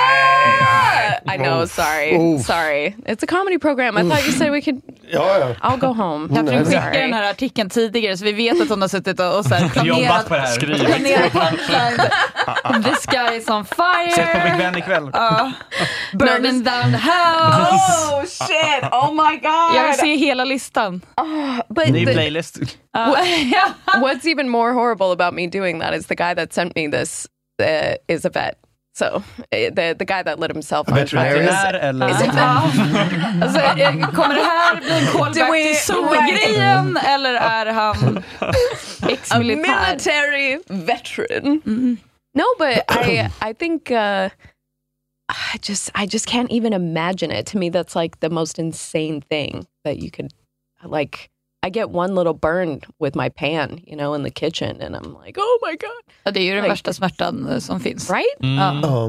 Speaker 5: fire! I know,
Speaker 1: Oof.
Speaker 5: sorry.
Speaker 1: Oof.
Speaker 5: Sorry. It's a comedy program. I thought you said we could...
Speaker 1: Ja, ja.
Speaker 5: I'll go home.
Speaker 4: Jag
Speaker 1: Nej,
Speaker 4: fick
Speaker 1: nej.
Speaker 4: skicka den här artikeln tidigare så vi vet att hon har suttit och, och så här
Speaker 2: Jobbat
Speaker 4: planerat,
Speaker 2: på det här.
Speaker 4: planerat punchline. This guy is on fire.
Speaker 2: Sett på Big Ben ikväll.
Speaker 4: Uh, burning down the house.
Speaker 5: Oh, shit! Oh my God!
Speaker 4: Jag vill se hela listan.
Speaker 5: Oh, but
Speaker 2: Ny
Speaker 5: the-
Speaker 2: playlist.
Speaker 4: Uh,
Speaker 5: what's even more horrible about me doing that is the guy that sent me this uh, is a vet. So uh, the the guy that lit himself on fire.
Speaker 2: Veterinär
Speaker 5: is-
Speaker 2: eller?
Speaker 5: is a vet.
Speaker 4: Ja. Alltså, eh, kommer det här bli en callback
Speaker 5: Do we-
Speaker 4: till solgrejen eller är han
Speaker 5: A
Speaker 4: ex-militär?
Speaker 5: military veteran. No, but I I think uh, I just I just can't even imagine it. To me, that's like the most insane thing that you could like. I get one little burn with my pan, you know, in the kitchen, and I'm like, oh my God.
Speaker 4: Ja, det är ju den
Speaker 5: Like-
Speaker 4: värsta smärtan eh, som finns.
Speaker 5: Right?
Speaker 4: Ja.
Speaker 1: Ja.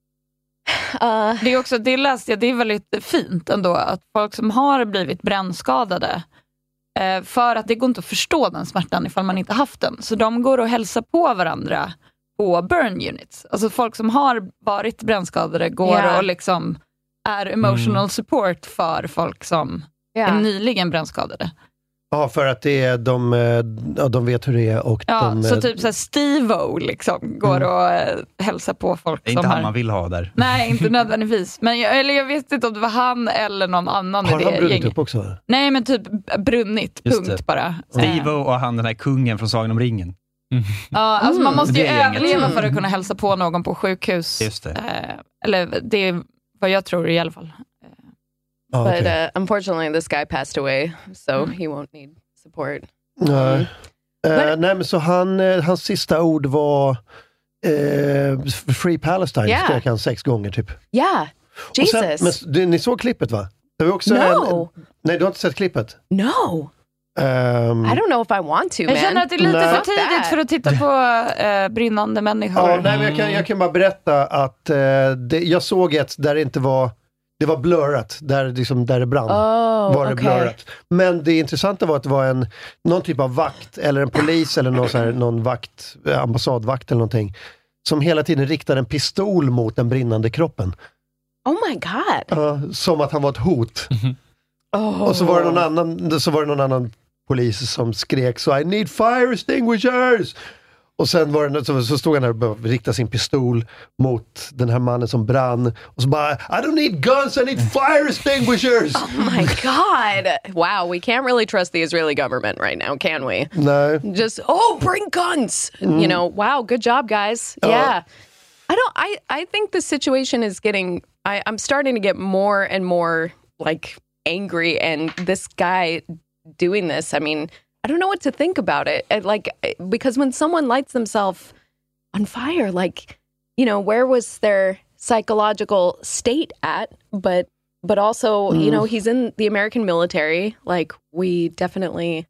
Speaker 5: Uh,
Speaker 4: Det är också, det läste jag, det är väldigt fint ändå att folk som har blivit brännskadade, eh, för att det går inte att förstå den smärtan ifall man inte haft den. Så de går och hälsar på varandra på burn units. Alltså folk som har varit brännskadade går
Speaker 5: Ja.
Speaker 4: och liksom är emotional support för folk som är
Speaker 5: yeah.
Speaker 4: nyligen brännskadade.
Speaker 1: Ja, för att det är de, eh, ja, de vet hur det är och
Speaker 4: Ja,
Speaker 1: de...
Speaker 4: så
Speaker 1: eh,
Speaker 4: typ såhär Steve-O liksom går och eh, hälsar på folk
Speaker 2: Det är
Speaker 4: som
Speaker 2: inte
Speaker 4: har...
Speaker 2: han man vill ha där.
Speaker 4: Nej, inte nödvändigtvis. Men jag, eller jag vet inte om det var han eller någon annan
Speaker 1: har
Speaker 4: i
Speaker 1: han
Speaker 4: det
Speaker 1: brunnit
Speaker 4: gänget.
Speaker 1: upp också?
Speaker 4: Nej, men typ brunnit,
Speaker 2: Just
Speaker 4: punkt
Speaker 2: det.
Speaker 4: bara.
Speaker 2: Steve
Speaker 4: Eh,
Speaker 2: och han den här kungen från Sagan om ringen.
Speaker 4: Ja, alltså man måste ju
Speaker 2: Det gänget.
Speaker 4: överleva för att kunna hälsa på någon på sjukhus.
Speaker 2: Just det.
Speaker 4: Eh, eller det är vad jag tror i alla fall.
Speaker 1: Ja,
Speaker 5: But
Speaker 1: okej.
Speaker 5: uh, unfortunately, this guy passed away, so he won't need support.
Speaker 1: Nej. Uh, nej, men så han, uh, hans sista ord var uh, Free Palestine,
Speaker 5: Yeah.
Speaker 1: skrek han sex gånger typ.
Speaker 5: Yeah. Jesus.
Speaker 1: Och sen, men, du, ni såg klippet va? Det var också
Speaker 5: No.
Speaker 1: en, nej, du har inte sett klippet?
Speaker 5: No.
Speaker 1: Um,
Speaker 5: I don't know if I want to, man.
Speaker 4: Jag känner att det är lite
Speaker 1: Nej.
Speaker 4: för tidigt för att titta på uh, brinnande människor.
Speaker 1: Ja, nej, men jag, kan, jag kan bara berätta att uh, det, jag såg ett där det inte var, det var blurrat, där, liksom, där det brann.
Speaker 5: Oh,
Speaker 1: var det
Speaker 5: okay.
Speaker 1: blurrat. Men det intressanta var att det var en, någon typ av vakt eller en polis eller någon, så här, någon vakt, ambassadvakt eller någonting, som hela tiden riktade en pistol mot den brinnande kroppen.
Speaker 5: Oh my God.
Speaker 1: Uh, som att han var ett hot.
Speaker 5: Oh.
Speaker 1: Och så var det någon annan, så var det någon annan polis som skrek så I need fire extinguishers. Och sen var det, så, så stod han där och började rikta sin pistol mot den här mannen som brann. Och så bara, I don't need guns, I need fire extinguishers.
Speaker 5: Oh my God. Wow, we can't really trust the Israeli government right now, can we?
Speaker 1: Nej.
Speaker 5: Just, oh, bring guns. You know, wow, good job, guys. Yeah. I don't, I, I think the situation is getting, I, I'm starting to get more and more like angry, and this guy doing this, I mean, I don't know what to think about it. it. Like, because when someone lights themselves on fire, like, you know, where was their psychological state at? But, but also, mm. you know, he's in the American military. Like, we definitely,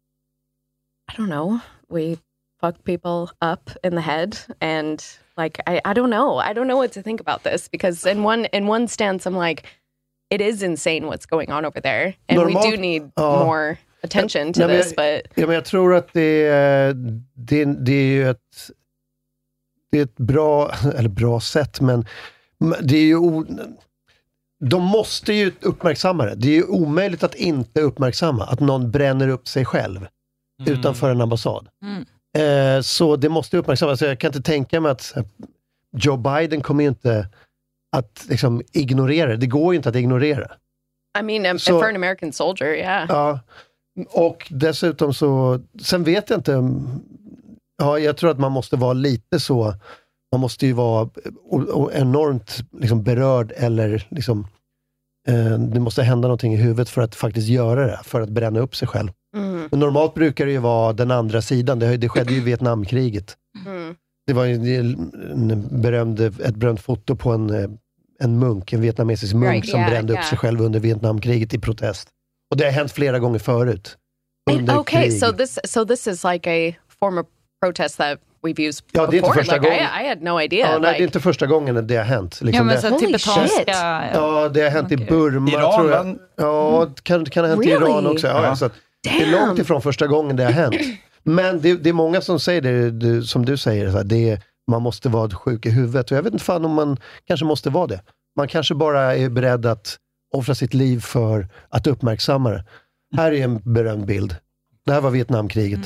Speaker 5: I don't know, we fuck people up in the head, and like, I, I don't know. I don't know what to think about this, because in one, in one stance, I'm like, it is insane what's going on over there. And Normalt, we do need uh, more attention to
Speaker 1: ja,
Speaker 5: this.
Speaker 1: Jag,
Speaker 5: but
Speaker 1: ja, men jag tror att det är, det, det är ju ett, det är ett bra, eller bra sätt, men det är ju o, de måste ju uppmärksamma det. Det är ju omöjligt att inte uppmärksamma att någon bränner upp sig själv mm. utanför en ambassad. Mm. Eh, så det måste uppmärksammas. Jag kan inte tänka mig att Joe Biden kommer ju inte att liksom ignorera det. Det går ju inte att ignorera.
Speaker 5: I mean, så, for an American soldier, yeah.
Speaker 1: Ja, och dessutom så, sen vet jag inte, ja, jag tror att man måste vara lite så, man måste ju vara enormt liksom berörd, eller liksom, eh, det måste hända någonting i huvudet för att faktiskt göra det, för att bränna upp sig själv. Mm. Men normalt brukar det ju vara den andra sidan, det, det skedde ju i Vietnamkriget. Mm. Det var ju en berömd, ett berömt foto på en, en munk, en vietnamesisk munk right, som yeah, brände yeah. upp sig själv under Vietnamkriget i protest. Och det har hänt flera gånger förut.
Speaker 5: Under okay, krig. so this so this is like a form of protest that we've used
Speaker 1: ja, det är inte
Speaker 5: before.
Speaker 1: Första
Speaker 5: like,
Speaker 1: gången.
Speaker 5: I, I had no idea.
Speaker 1: Ja, nej,
Speaker 5: like...
Speaker 1: det är inte första gången det har hänt. Liksom
Speaker 4: ja, men
Speaker 1: det,
Speaker 4: så tibetanska...
Speaker 1: Ja, det har hänt okay. i Burma.
Speaker 2: Iran,
Speaker 1: tror jag. Ja, det kan, kan ha hänt really? i Iran också. Ja, ja. Så att det är långt ifrån första gången det har hänt. Men det, det är många som säger det, det som du säger, så här, det är, man måste vara sjuk i huvudet. Och jag vet inte fan om man kanske måste vara det. Man kanske bara är beredd att offra sitt liv för att uppmärksamma det. Här är en berömd bild. Det här var Vietnamkriget.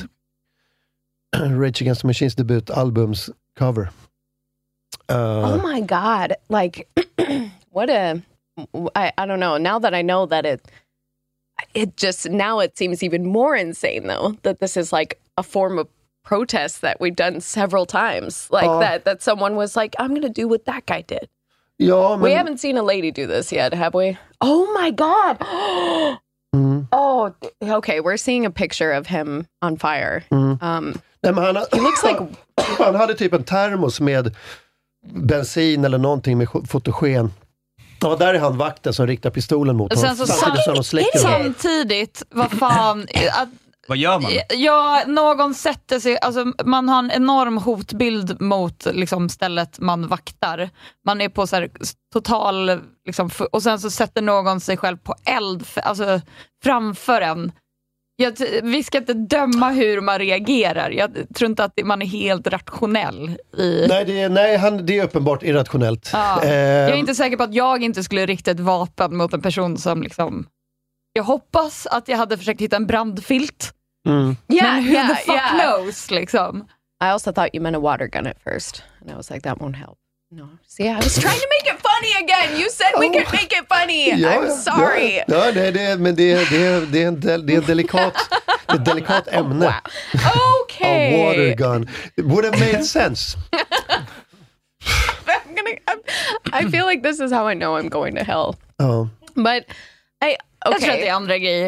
Speaker 1: Mm. Rage Against the Machines debutalbums cover. Uh,
Speaker 5: oh my God. Like, what a... I, I don't know. Now that I know that it... It just... Now it seems even more insane, though. That this is like a form of protest that we've done several times. Like uh, that, that someone was like, I'm going to do what that guy did.
Speaker 1: Ja, men...
Speaker 5: We haven't seen a lady do this yet, have we? Oh my God! mm. Oh, okay. We're seeing a picture of him on fire. Mm. Um,
Speaker 1: Nej, men han,
Speaker 5: he looks like...
Speaker 1: han hade typ en termos med bensin eller någonting med fotogen. Ja, där är han vakten som riktar pistolen mot honom.
Speaker 4: Sen så samtidigt, samtidigt, samtidigt vad fan... Att,
Speaker 2: vad gör man?
Speaker 4: Ja, någon sätter sig... Alltså, man har en enorm hotbild mot liksom, stället man vaktar. Man är på så här, total... Liksom, och sen så sätter någon sig själv på eld alltså, framför en. Jag, vi ska inte döma hur man reagerar. Jag tror inte att man är helt rationell. I...
Speaker 1: Nej, det är, nej han, det är uppenbart irrationellt.
Speaker 4: Ja. Eh... Jag är inte säker på att jag inte skulle rikta ett vapen mot en person som liksom... Jag hoppas att jag hade försökt hitta en brandfilt.
Speaker 1: Mm.
Speaker 4: Yeah, men who
Speaker 5: yeah,
Speaker 4: the fuck
Speaker 5: yeah.
Speaker 4: knows, liksom.
Speaker 5: I also thought you meant a water gun at first. And I was like, that won't help. No. See, I was trying to make it funny again. You said we could make it funny. Ja, I'm sorry.
Speaker 1: Ja, ja nej, det, men det, det, det, är en del, det är en delikat, det är ett delikat ämne.
Speaker 5: Oh, wow. Okay.
Speaker 1: A water gun. It would have made sense.
Speaker 5: I'm gonna, I'm, I feel like this is how I know I'm going to hell.
Speaker 1: Oh.
Speaker 5: But I
Speaker 4: Jag tror att det är andra grejer.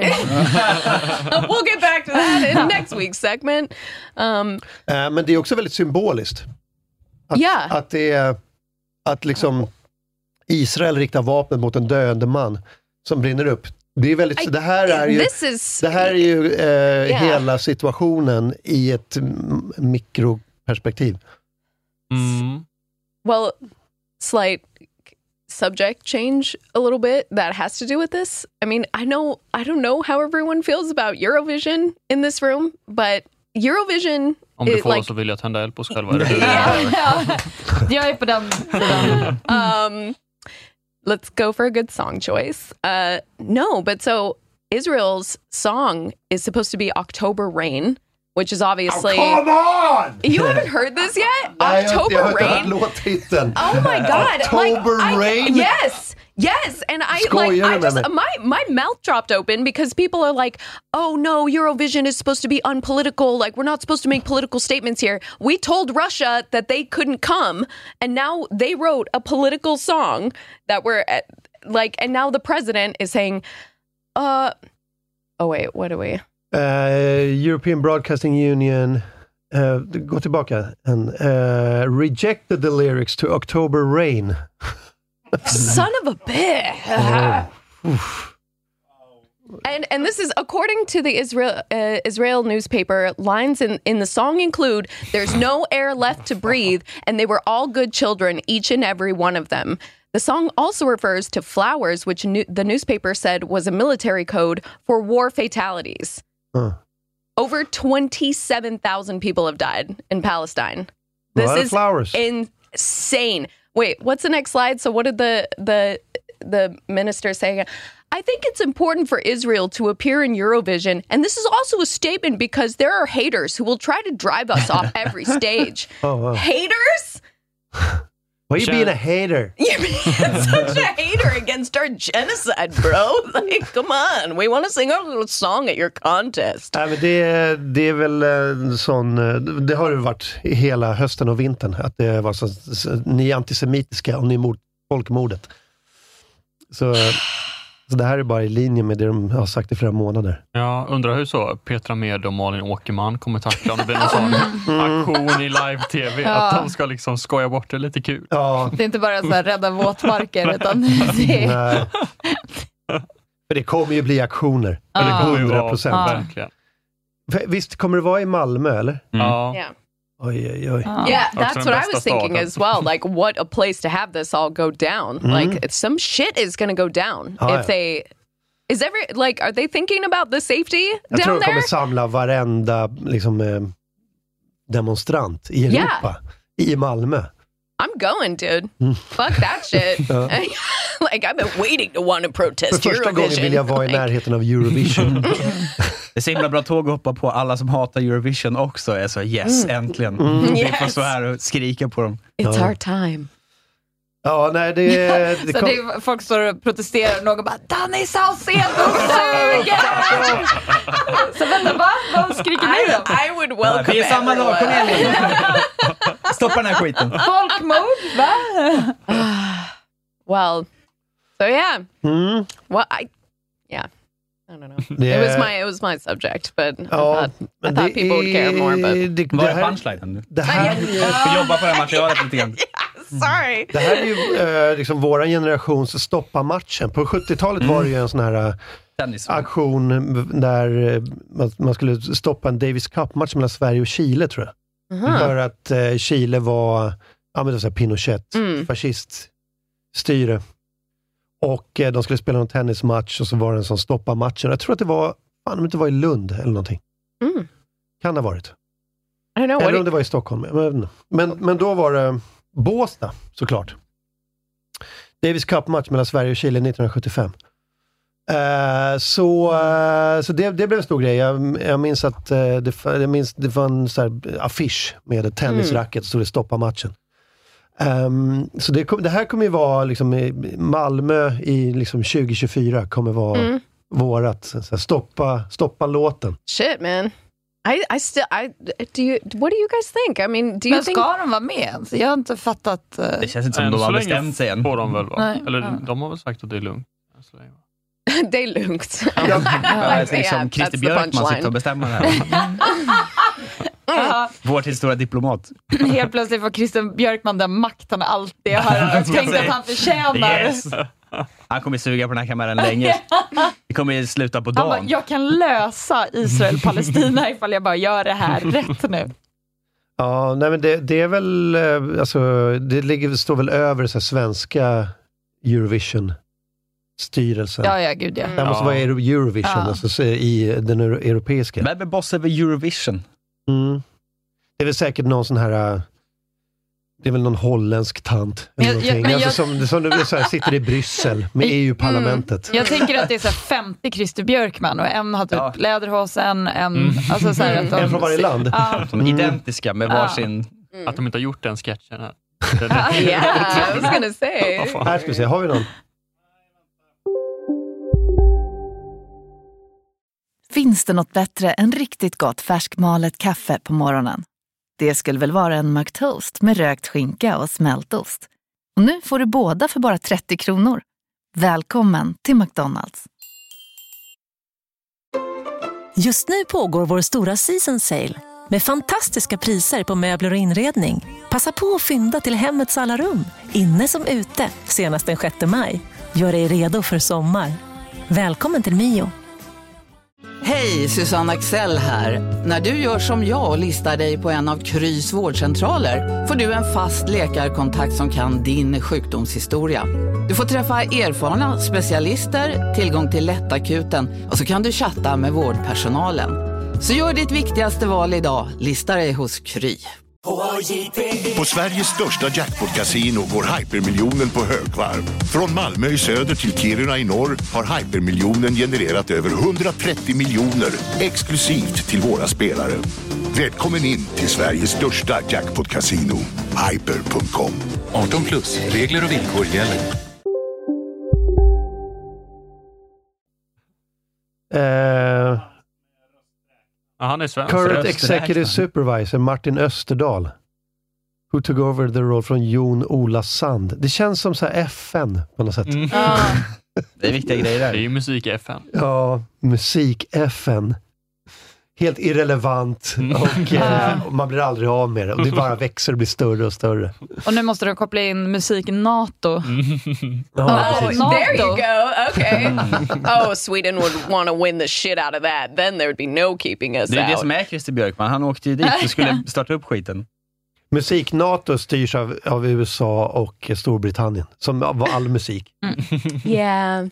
Speaker 5: We'll get back to that in next week's segment. Um,
Speaker 1: äh, men det är också väldigt symboliskt. Att,
Speaker 5: yeah.
Speaker 1: att det är att liksom Israel riktar vapen mot en döende man som brinner upp. Det är väldigt, I, det här är ju,
Speaker 5: is,
Speaker 1: det här är ju eh,
Speaker 5: yeah.
Speaker 1: hela situationen i ett mikroperspektiv.
Speaker 3: Mm.
Speaker 5: Well, slight subject change a little bit that has to do with this. I mean, I know I don't know how everyone feels about Eurovision in this room, but Eurovision
Speaker 3: Om du
Speaker 5: is
Speaker 3: får
Speaker 5: like
Speaker 3: så vill jag tända eld på oss själva. Är det du
Speaker 4: ja, jag är på den sidan.
Speaker 5: um, let's go for a good song choice. Uh, no, but so Israel's song is supposed to be October Rain, which is obviously...
Speaker 1: Oh, come on!
Speaker 5: You haven't heard this yet?
Speaker 1: Nej,
Speaker 5: October
Speaker 1: jag har inte
Speaker 5: Rain?
Speaker 1: hört låttiteln.
Speaker 5: Oh my God.
Speaker 1: October
Speaker 5: like, I,
Speaker 1: Rain?
Speaker 5: Yes. Yes. And I
Speaker 1: Skojar
Speaker 5: like I
Speaker 1: med
Speaker 5: just
Speaker 1: mig?
Speaker 5: my my mouth dropped open because people are like, "Oh no, Eurovision is supposed to be unpolitical. Like we're not supposed to make political statements here. We told Russia that they couldn't come, and now they wrote a political song that we're at, like and now the president is saying, uh Oh wait, what do we?
Speaker 1: Uh, European Broadcasting Union uh, gå tillbaka and uh, rejected the lyrics to October Rain.
Speaker 5: Son of a bitch.
Speaker 1: Oh.
Speaker 5: And and this is according to the Israel uh, Israel newspaper. Lines in, in the song include, "There's no air left to breathe, and they were all good children, each and every one of them." The song also refers to flowers, which new, the newspaper said was a military code for war fatalities.
Speaker 1: Huh.
Speaker 5: Over twenty-seven thousand people have died in Palestine. This
Speaker 1: Well,
Speaker 5: is
Speaker 1: flowers.
Speaker 5: insane. Wait, what's the next slide? So what did the the the minister say? I think it's important for Israel to appear in Eurovision, and this is also a statement because there are haters who will try to drive us off every stage.
Speaker 1: Oh, wow.
Speaker 5: Haters?
Speaker 1: Why are you being a hater?
Speaker 5: You're being such a hater against our genocide, bro. Like, come on. We want to sing our little song at your contest.
Speaker 1: Nej, men det, det är väl en sån, det har det varit hela hösten och vintern, att det var så, så ni är antisemitiska och ni är mot folkmordet. Så, så det här är bara i linje med det de har sagt i flera månader.
Speaker 3: Ja, undrar hur så Petra Med och Malin Åkerman kommer tackla om det blir någon sån aktion i live-tv.
Speaker 4: Ja.
Speaker 3: Att de ska liksom skoja bort det lite kul.
Speaker 1: Ja.
Speaker 4: Det är inte bara så här rädda våtmarker, utan det är...
Speaker 1: Nej. För det kommer ju bli aktioner.
Speaker 4: Ja.
Speaker 3: Det kommer ju
Speaker 1: hundra
Speaker 3: vara
Speaker 1: procent.
Speaker 4: Ja.
Speaker 3: verkligen.
Speaker 1: Visst kommer det vara i Malmö, eller?
Speaker 3: Mm. Ja.
Speaker 5: Yeah.
Speaker 1: Oj, oj, oj.
Speaker 4: Ja.
Speaker 5: Yeah,
Speaker 3: Också
Speaker 5: that's
Speaker 3: den
Speaker 5: what I
Speaker 3: bästa
Speaker 5: was thinking
Speaker 3: staden.
Speaker 5: as well. Like, what a place to have this all go down. Like, some shit is going to go down
Speaker 1: Oh,
Speaker 5: if
Speaker 1: yeah.
Speaker 5: they. Is every like? Are they thinking about the safety
Speaker 1: Jag tror
Speaker 5: down
Speaker 1: de kommer
Speaker 5: there?
Speaker 1: samla varenda liksom, eh, demonstrant i
Speaker 5: Yeah.
Speaker 1: Europa. I Malmö.
Speaker 5: I'm going, dude. Fuck that shit.
Speaker 1: Ja.
Speaker 5: Like, I've been waiting to want to protest
Speaker 1: För första gången vill jag vara i
Speaker 5: Like,
Speaker 1: närheten av Eurovision.
Speaker 2: Det är så himla bra tåg att hoppa på. Alla som hatar Eurovision också är så yes, äntligen. Vi får
Speaker 5: Yes.
Speaker 2: stå här och skrika på dem.
Speaker 5: It's
Speaker 1: Ja.
Speaker 5: our time.
Speaker 1: Ja, nej, det, det
Speaker 4: Så
Speaker 1: kom...
Speaker 4: det är, folk står och protesterar och någon bara Danny Saucedo suger! Så vänta, va? Vad skriker ni då?
Speaker 5: I would welcome
Speaker 2: Vi är samma lag, kom
Speaker 5: everyone.
Speaker 2: igen nu. Stoppa den här skiten.
Speaker 4: Folkmord, va?
Speaker 5: Well, so yeah.
Speaker 1: Mm.
Speaker 5: Well, I, yeah. I don't know.
Speaker 1: Det-
Speaker 5: It was my it was my subject, but I
Speaker 1: Ja,
Speaker 5: thought, I
Speaker 1: men
Speaker 5: thought people would care more. But
Speaker 1: det, det,
Speaker 2: Vad är
Speaker 1: här,
Speaker 2: punchlinen nu?
Speaker 1: det, här,
Speaker 2: Vi får jobba på det här materialet lite grann.
Speaker 5: sorry.
Speaker 1: det här är ju eh, liksom våran generations stoppa matchen. På sjuttiotalet var det ju en sån här eh,
Speaker 2: Tennis.
Speaker 1: aktion där eh, man, man skulle stoppa en Davis Cup-match mellan Sverige och Chile, tror jag.
Speaker 5: Uh-huh.
Speaker 1: För att eh, Chile var, ja men det var så här Pinochet,
Speaker 5: Mm.
Speaker 1: fasciststyre. Och eh, de skulle spela någon tennismatch och så var det en som stoppade matchen. Jag tror att det var, fan om det var i Lund eller någonting.
Speaker 5: Mm.
Speaker 1: Kan det ha varit.
Speaker 5: I don't know. What
Speaker 1: Eller
Speaker 5: do
Speaker 1: om det var i Stockholm. Men, men, men då var det Båstad, såklart. Davis Cup-match mellan Sverige och Chile nittonhundrasjuttiofem. Uh, så uh, så det, det blev en stor grej. Jag, jag minns att uh, det, jag minns, det var en så här affisch med ett tennisracket mm. så det stoppa matchen. Um, så det, kom, det här kommer ju vara liksom, i Malmö i liksom tjugo tjugofyra kommer vara
Speaker 5: Mm.
Speaker 1: vårat så här, stoppa, stoppa låten.
Speaker 5: Shit, man. I I still I do you what do you guys think? I mean, do you
Speaker 4: Men
Speaker 5: think
Speaker 4: ska de vara med? Så jag har inte fattat. Uh...
Speaker 2: Det känns inte som
Speaker 3: Än
Speaker 2: de
Speaker 3: så
Speaker 2: har
Speaker 3: länge
Speaker 2: bestämt sig än.
Speaker 3: får de väl, va?
Speaker 4: Nej.
Speaker 3: Eller
Speaker 4: Ja.
Speaker 3: de har väl sagt att det är lugnt. Än så länge, va?
Speaker 5: Det är lugnt.
Speaker 2: Ja, jag tänker som Christer Björkman sitter och bestämmer här.
Speaker 4: Mm.
Speaker 2: Vår tids stora diplomat.
Speaker 4: Helt plötsligt får Christer Björkman den makt han alltid har tänkt att han förtjänar.
Speaker 2: Yes. Han kommer suga på den här kameran länge. Det kommer sluta på dagen.
Speaker 4: Han bara, jag kan lösa Israel-Palestina ifall jag bara gör det här rätt nu.
Speaker 1: Ja, nej men det, det är väl, alltså, det ligger, står väl över så här, svenska Eurovision-styrelsen.
Speaker 4: Ja, ja, gud ja.
Speaker 1: Det måste vara Eurovision,
Speaker 4: Ja.
Speaker 1: alltså, så i den europeiska.
Speaker 2: Vem är boss över Eurovision?
Speaker 1: Mm. Det är väl säkert någon sån här, det är väl någon holländsk tant.
Speaker 4: Men
Speaker 1: Eller
Speaker 4: jag-
Speaker 1: någonting.
Speaker 4: men
Speaker 1: alltså,
Speaker 4: jag-
Speaker 1: som som du, så här, sitter i Bryssel med E U-parlamentet.
Speaker 4: Jag tänker att det är så här femtio Christer Björkman och en har typ
Speaker 2: Ja.
Speaker 4: läderhosen, en...
Speaker 2: Mm.
Speaker 4: Alltså så här att de,
Speaker 1: En från varje land.
Speaker 4: Ja.
Speaker 2: Som är identiska med varsin...
Speaker 3: Att de inte har gjort den sketchen här.
Speaker 5: Yeah, I was gonna say.
Speaker 1: Här ska vi se, har vi någon?
Speaker 8: Finns det något bättre än riktigt gott färskmalet kaffe på morgonen? Det skulle väl vara en McToast med rökt skinka och smältost. Och nu får du båda för bara trettio kronor. Välkommen till McDonald's.
Speaker 10: Just nu pågår vår stora season sale med fantastiska priser på möbler och inredning. Passa på att fynda till hemmets alla rum, inne som ute, senast den sjätte maj. Gör dig redo för sommar. Välkommen till Mio.
Speaker 7: Hej, Susanne Axel här. När du gör som jag och listar dig på en av Krys vårdcentraler får du en fast läkarkontakt som kan din sjukdomshistoria. Du får träffa erfarna specialister, tillgång till lättakuten och så kan du chatta med vårdpersonalen. Så gör ditt viktigaste val idag, lista dig hos Kry.
Speaker 11: På Sveriges största jackpot-casino går hypermiljonen på högvarv. Från Malmö i söder till Kiruna i norr har hypermiljonen genererat över hundratrettio miljoner exklusivt till våra spelare. Välkommen in till Sveriges största jackpot-casino, hyper punkt com.
Speaker 12: arton plus, regler och villkor gäller.
Speaker 1: Eh,
Speaker 3: Ja, han är svensk.
Speaker 1: current executive supervisor Martin Österdahl. Who took over the role från Jon Ola Sand. Det känns som så här F N på något sätt.
Speaker 3: Mm.
Speaker 4: Ja.
Speaker 2: Det är viktiga grejer där.
Speaker 3: Det är ju musik F N.
Speaker 1: Ja, musik-F N. Helt irrelevant och eh, man blir aldrig av med det. Och det bara växer och blir större och större.
Speaker 4: Och nu måste du koppla in musik NATO.
Speaker 1: Ja,
Speaker 5: Oh,
Speaker 1: precis.
Speaker 5: there you go. Okay. Oh, Sweden would want to win the shit out of that. Then there would be no keeping us
Speaker 2: Det är det
Speaker 5: out.
Speaker 2: som är Christer Björkman. Han åkte ju dit och skulle starta upp skiten.
Speaker 1: Musik-NATO styrs av, av U S A och Storbritannien. Som var all musik.
Speaker 5: Yeah.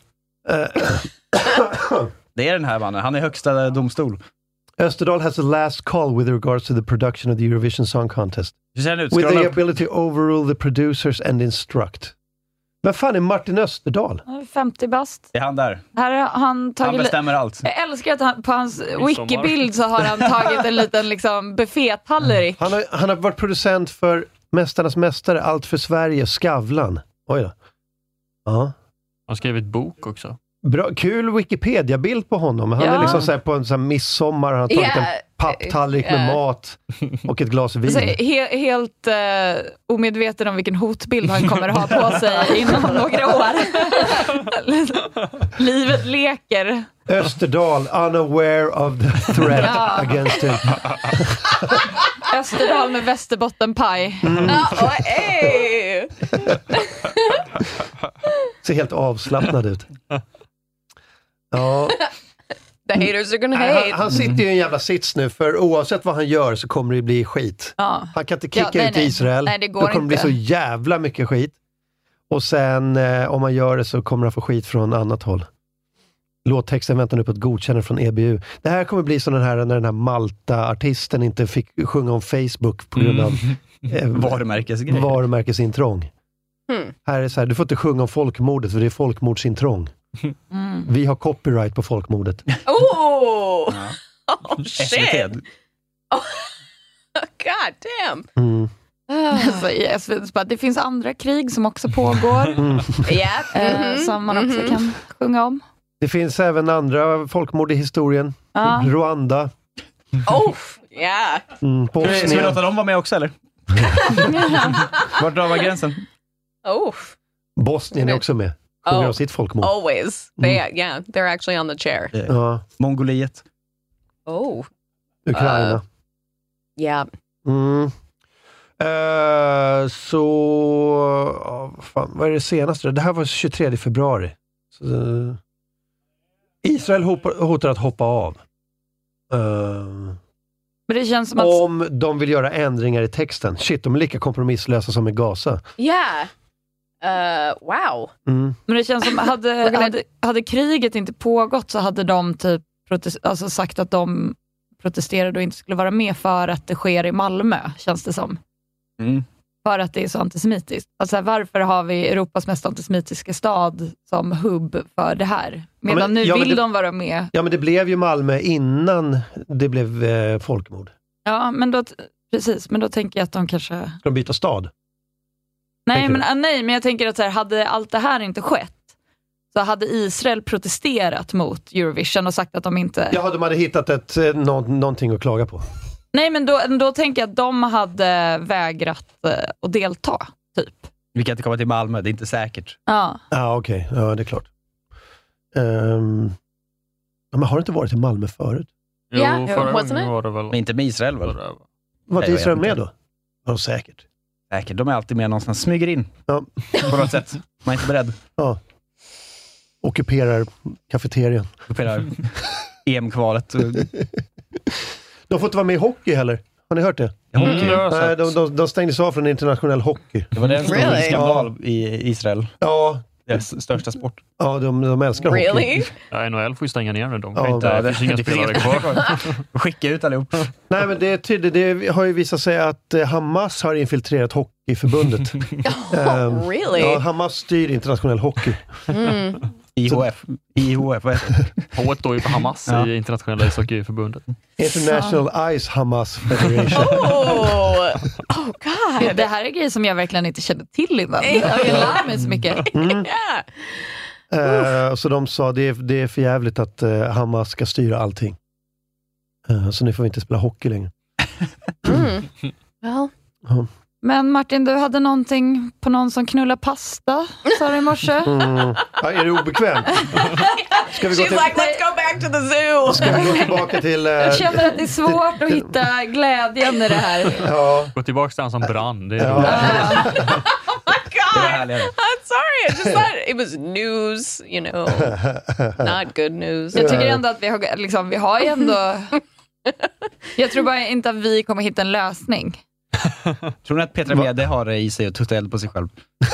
Speaker 2: Det är den här mannen. Han är högsta domstol.
Speaker 1: Österdahl has a last call with regards to the production of the Eurovision Song Contest.
Speaker 2: Hur ser den ut?
Speaker 1: With
Speaker 2: Scrolla
Speaker 1: the
Speaker 2: upp.
Speaker 1: ability to overrule the producers and instruct. Vad fan är Martin Österdahl?
Speaker 4: femtio bast.
Speaker 2: Det är han där.
Speaker 4: Här har han tagit...
Speaker 2: Han bestämmer allt.
Speaker 4: Jag älskar att han, på hans wikibild så har han tagit en liten liksom, buffettallrik.
Speaker 1: Han har, han har varit producent för Mästarnas mästare, Allt för Sverige, Skavlan. Oj då. Ja.
Speaker 3: Han skrev ett bok också.
Speaker 1: Bra, kul Wikipedia-bild på honom. Han
Speaker 4: Ja.
Speaker 1: är liksom så här på en sån här midsommar, han har tagit
Speaker 5: Yeah.
Speaker 1: en papptallrik med
Speaker 5: Yeah.
Speaker 1: mat och ett glas vin.
Speaker 4: Så he, helt uh, omedveten om vilken hotbild han kommer att ha på sig inom några år. Livet leker.
Speaker 1: Österdahl, unaware of the threat
Speaker 4: Ja.
Speaker 1: against him.
Speaker 4: Österdal med västerbottenpaj.
Speaker 5: Oh, hey.
Speaker 1: Ser helt avslappnad ut. Ja.
Speaker 5: The haters are gonna
Speaker 1: Han,
Speaker 5: hate.
Speaker 1: han sitter ju i en jävla sits nu, för oavsett vad han gör så kommer det bli skit.
Speaker 4: Ja.
Speaker 1: Han kan inte kicka
Speaker 4: Ja, nej,
Speaker 1: ut
Speaker 4: nej.
Speaker 1: Israel.
Speaker 4: Nej, det går
Speaker 1: Då kommer det bli
Speaker 4: inte.
Speaker 1: så jävla mycket skit. Och sen eh, om man gör det så kommer han få skit från annat håll. Låttexten väntar nu på ett godkännande från E B U. Det här kommer bli som den här när den här Malta-artisten inte fick sjunga om Facebook på grund av eh,
Speaker 2: Varumärkesgrej.
Speaker 1: varumärkesintrång.
Speaker 5: Hmm.
Speaker 1: Här är så här, du får inte sjunga om folkmordet för det är folkmordsintrång.
Speaker 4: Mm.
Speaker 1: Vi har copyright på folkmordet.
Speaker 5: Oh, oh
Speaker 2: S V
Speaker 5: shit.
Speaker 2: T.
Speaker 5: God damn.
Speaker 1: Mm.
Speaker 4: Alltså, i S V T bara, det finns andra krig som också pågår.
Speaker 1: Mm.
Speaker 5: Yeah.
Speaker 4: eh,
Speaker 5: Mhm.
Speaker 4: som man också
Speaker 5: Mhm.
Speaker 4: kan sjunga om.
Speaker 1: Det finns även andra folkmord i historien.
Speaker 4: Ja.
Speaker 1: Rwanda,
Speaker 5: Oh, yeah.
Speaker 1: mm,
Speaker 2: Ska vi
Speaker 1: Bosnien.
Speaker 2: låta dem vara med också eller? Vart drar man gränsen?
Speaker 5: Oh.
Speaker 1: Bosnien är också med. Sjunger
Speaker 5: Oh,
Speaker 1: om sitt folkmord.
Speaker 5: always. They, yeah, they're actually on the chair.
Speaker 1: Ja.
Speaker 2: Mongoliet.
Speaker 5: Oh,
Speaker 1: Ukraina.
Speaker 5: Uh, yeah.
Speaker 1: Mm. Uh, så... Oh, fan, vad är det senaste? Det här var tjugotredje februari. Så, uh, Israel hotar, hotar att hoppa av. Uh,
Speaker 4: Men det känns som att...
Speaker 1: Om de vill göra ändringar i texten. Shit, de är lika kompromisslösa som i Gaza.
Speaker 5: Yeah. Uh, wow.
Speaker 1: Mm.
Speaker 4: Men det känns som hade, hade, hade kriget inte pågått så hade de typ protest, alltså sagt att de protesterade och inte skulle vara med för att det sker i Malmö, känns det som.
Speaker 2: Mm.
Speaker 4: För att det är så antisemitiskt. Alltså varför har vi Europas mest antisemitiska stad som hubb för det här? Medan
Speaker 1: ja, men,
Speaker 4: nu
Speaker 1: ja,
Speaker 4: vill
Speaker 1: det,
Speaker 4: de vara med.
Speaker 1: Ja, men det blev ju Malmö innan det blev eh, folkmord.
Speaker 4: Ja, men då, precis, men då tänker jag att de kanske...
Speaker 1: Ska de byta stad?
Speaker 4: Nej men, äh, nej, men jag tänker att så här, hade allt det här inte skett så hade Israel protesterat mot Eurovision och sagt att de inte...
Speaker 1: Ja, de hade hittat ett, nå, någonting att klaga på.
Speaker 4: Nej, men då, då tänker jag att de hade vägrat uh, att delta, typ.
Speaker 2: Vi kan inte komma till Malmö, det är inte säkert.
Speaker 4: Ja,
Speaker 1: Ja, okej. Okay. Ja, det är klart. Um, ja, men har det inte varit i Malmö förut?
Speaker 3: Jo,
Speaker 5: Yeah,
Speaker 3: förra
Speaker 5: wasn't
Speaker 3: gången
Speaker 5: it?
Speaker 3: var det väl...
Speaker 2: Men inte med Israel väl?
Speaker 1: Var
Speaker 2: Nej,
Speaker 1: inte
Speaker 2: jag
Speaker 1: Israel
Speaker 2: vet
Speaker 1: med
Speaker 2: inte.
Speaker 1: då? Ja, säkert.
Speaker 2: Säkert, de är alltid med någonstans. Smyger in.
Speaker 1: Ja.
Speaker 2: På något sätt. Man är inte beredd.
Speaker 1: Ja. Ockuperar kafeterian.
Speaker 2: Ockuperar E M-kvalet.
Speaker 1: De får inte vara med i hockey heller. Har ni hört det?
Speaker 2: Mm,
Speaker 3: det har jag
Speaker 1: Nej,
Speaker 3: sett.
Speaker 1: de, de, de stängdes av från internationell hockey.
Speaker 2: Det var den som
Speaker 5: Really?
Speaker 2: really? skandal i Israel.
Speaker 1: Ja,
Speaker 2: Deras största sport.
Speaker 1: ja de, de älskar hockey.
Speaker 5: Really?
Speaker 3: Ja, N H L får ju stänga ner nu. De
Speaker 1: Ja,
Speaker 3: kan inte,
Speaker 1: det-
Speaker 3: det finns inga
Speaker 2: det finns
Speaker 3: spelare
Speaker 2: inga
Speaker 3: kvar.
Speaker 2: Skicka ut allihop.
Speaker 1: Nej, men det är tydligt. Det har ju visat sig att eh, Hamas har infiltrerat hockeyförbundet. Ehm,
Speaker 5: Oh, really?
Speaker 1: Ja, Hamas styr internationell hockey.
Speaker 5: Mm.
Speaker 2: I H F. I H F, vad heter det?
Speaker 3: H står ju på Hamas
Speaker 2: Ja.
Speaker 3: i internationella ishockeyförbundet.
Speaker 1: International Ice Hamas Federation.
Speaker 5: Oh, oh
Speaker 4: det,
Speaker 5: God.
Speaker 4: det här är grejer som jag verkligen inte kände till innan. Jag lär mig så mycket.
Speaker 1: Mm.
Speaker 5: Yeah.
Speaker 1: Eh, så de sa det är, det är för jävligt att eh, Hamas ska styra allting. Eh, så nu får vi inte spela hockey längre.
Speaker 5: Mm. Well,
Speaker 1: Ja.
Speaker 4: Men Martin, du hade någonting på någon som knullar pasta, sa du i morse.
Speaker 1: Mm. Ja, är det obekvämt? Ska vi gå
Speaker 5: she's
Speaker 1: till,
Speaker 5: like, let's go back to the zoo.
Speaker 1: ska vi gå tillbaka till... eh,
Speaker 4: Jag känner att det är svårt att hitta glädjen i det här.
Speaker 1: ja,
Speaker 3: Gå tillbaka till han som brann. Det är
Speaker 1: Ja.
Speaker 3: roligt.
Speaker 5: Oh my
Speaker 2: Det är
Speaker 5: God.
Speaker 2: härligare.
Speaker 5: I'm sorry. I just thought it was news, you know, not good news.
Speaker 4: Jag tycker ändå att vi har, liksom, vi har ju ändå... Jag tror bara inte att vi kommer hitta en lösning.
Speaker 2: Tror ni att Petra Mede har det i sig och tutta eld på sig själv?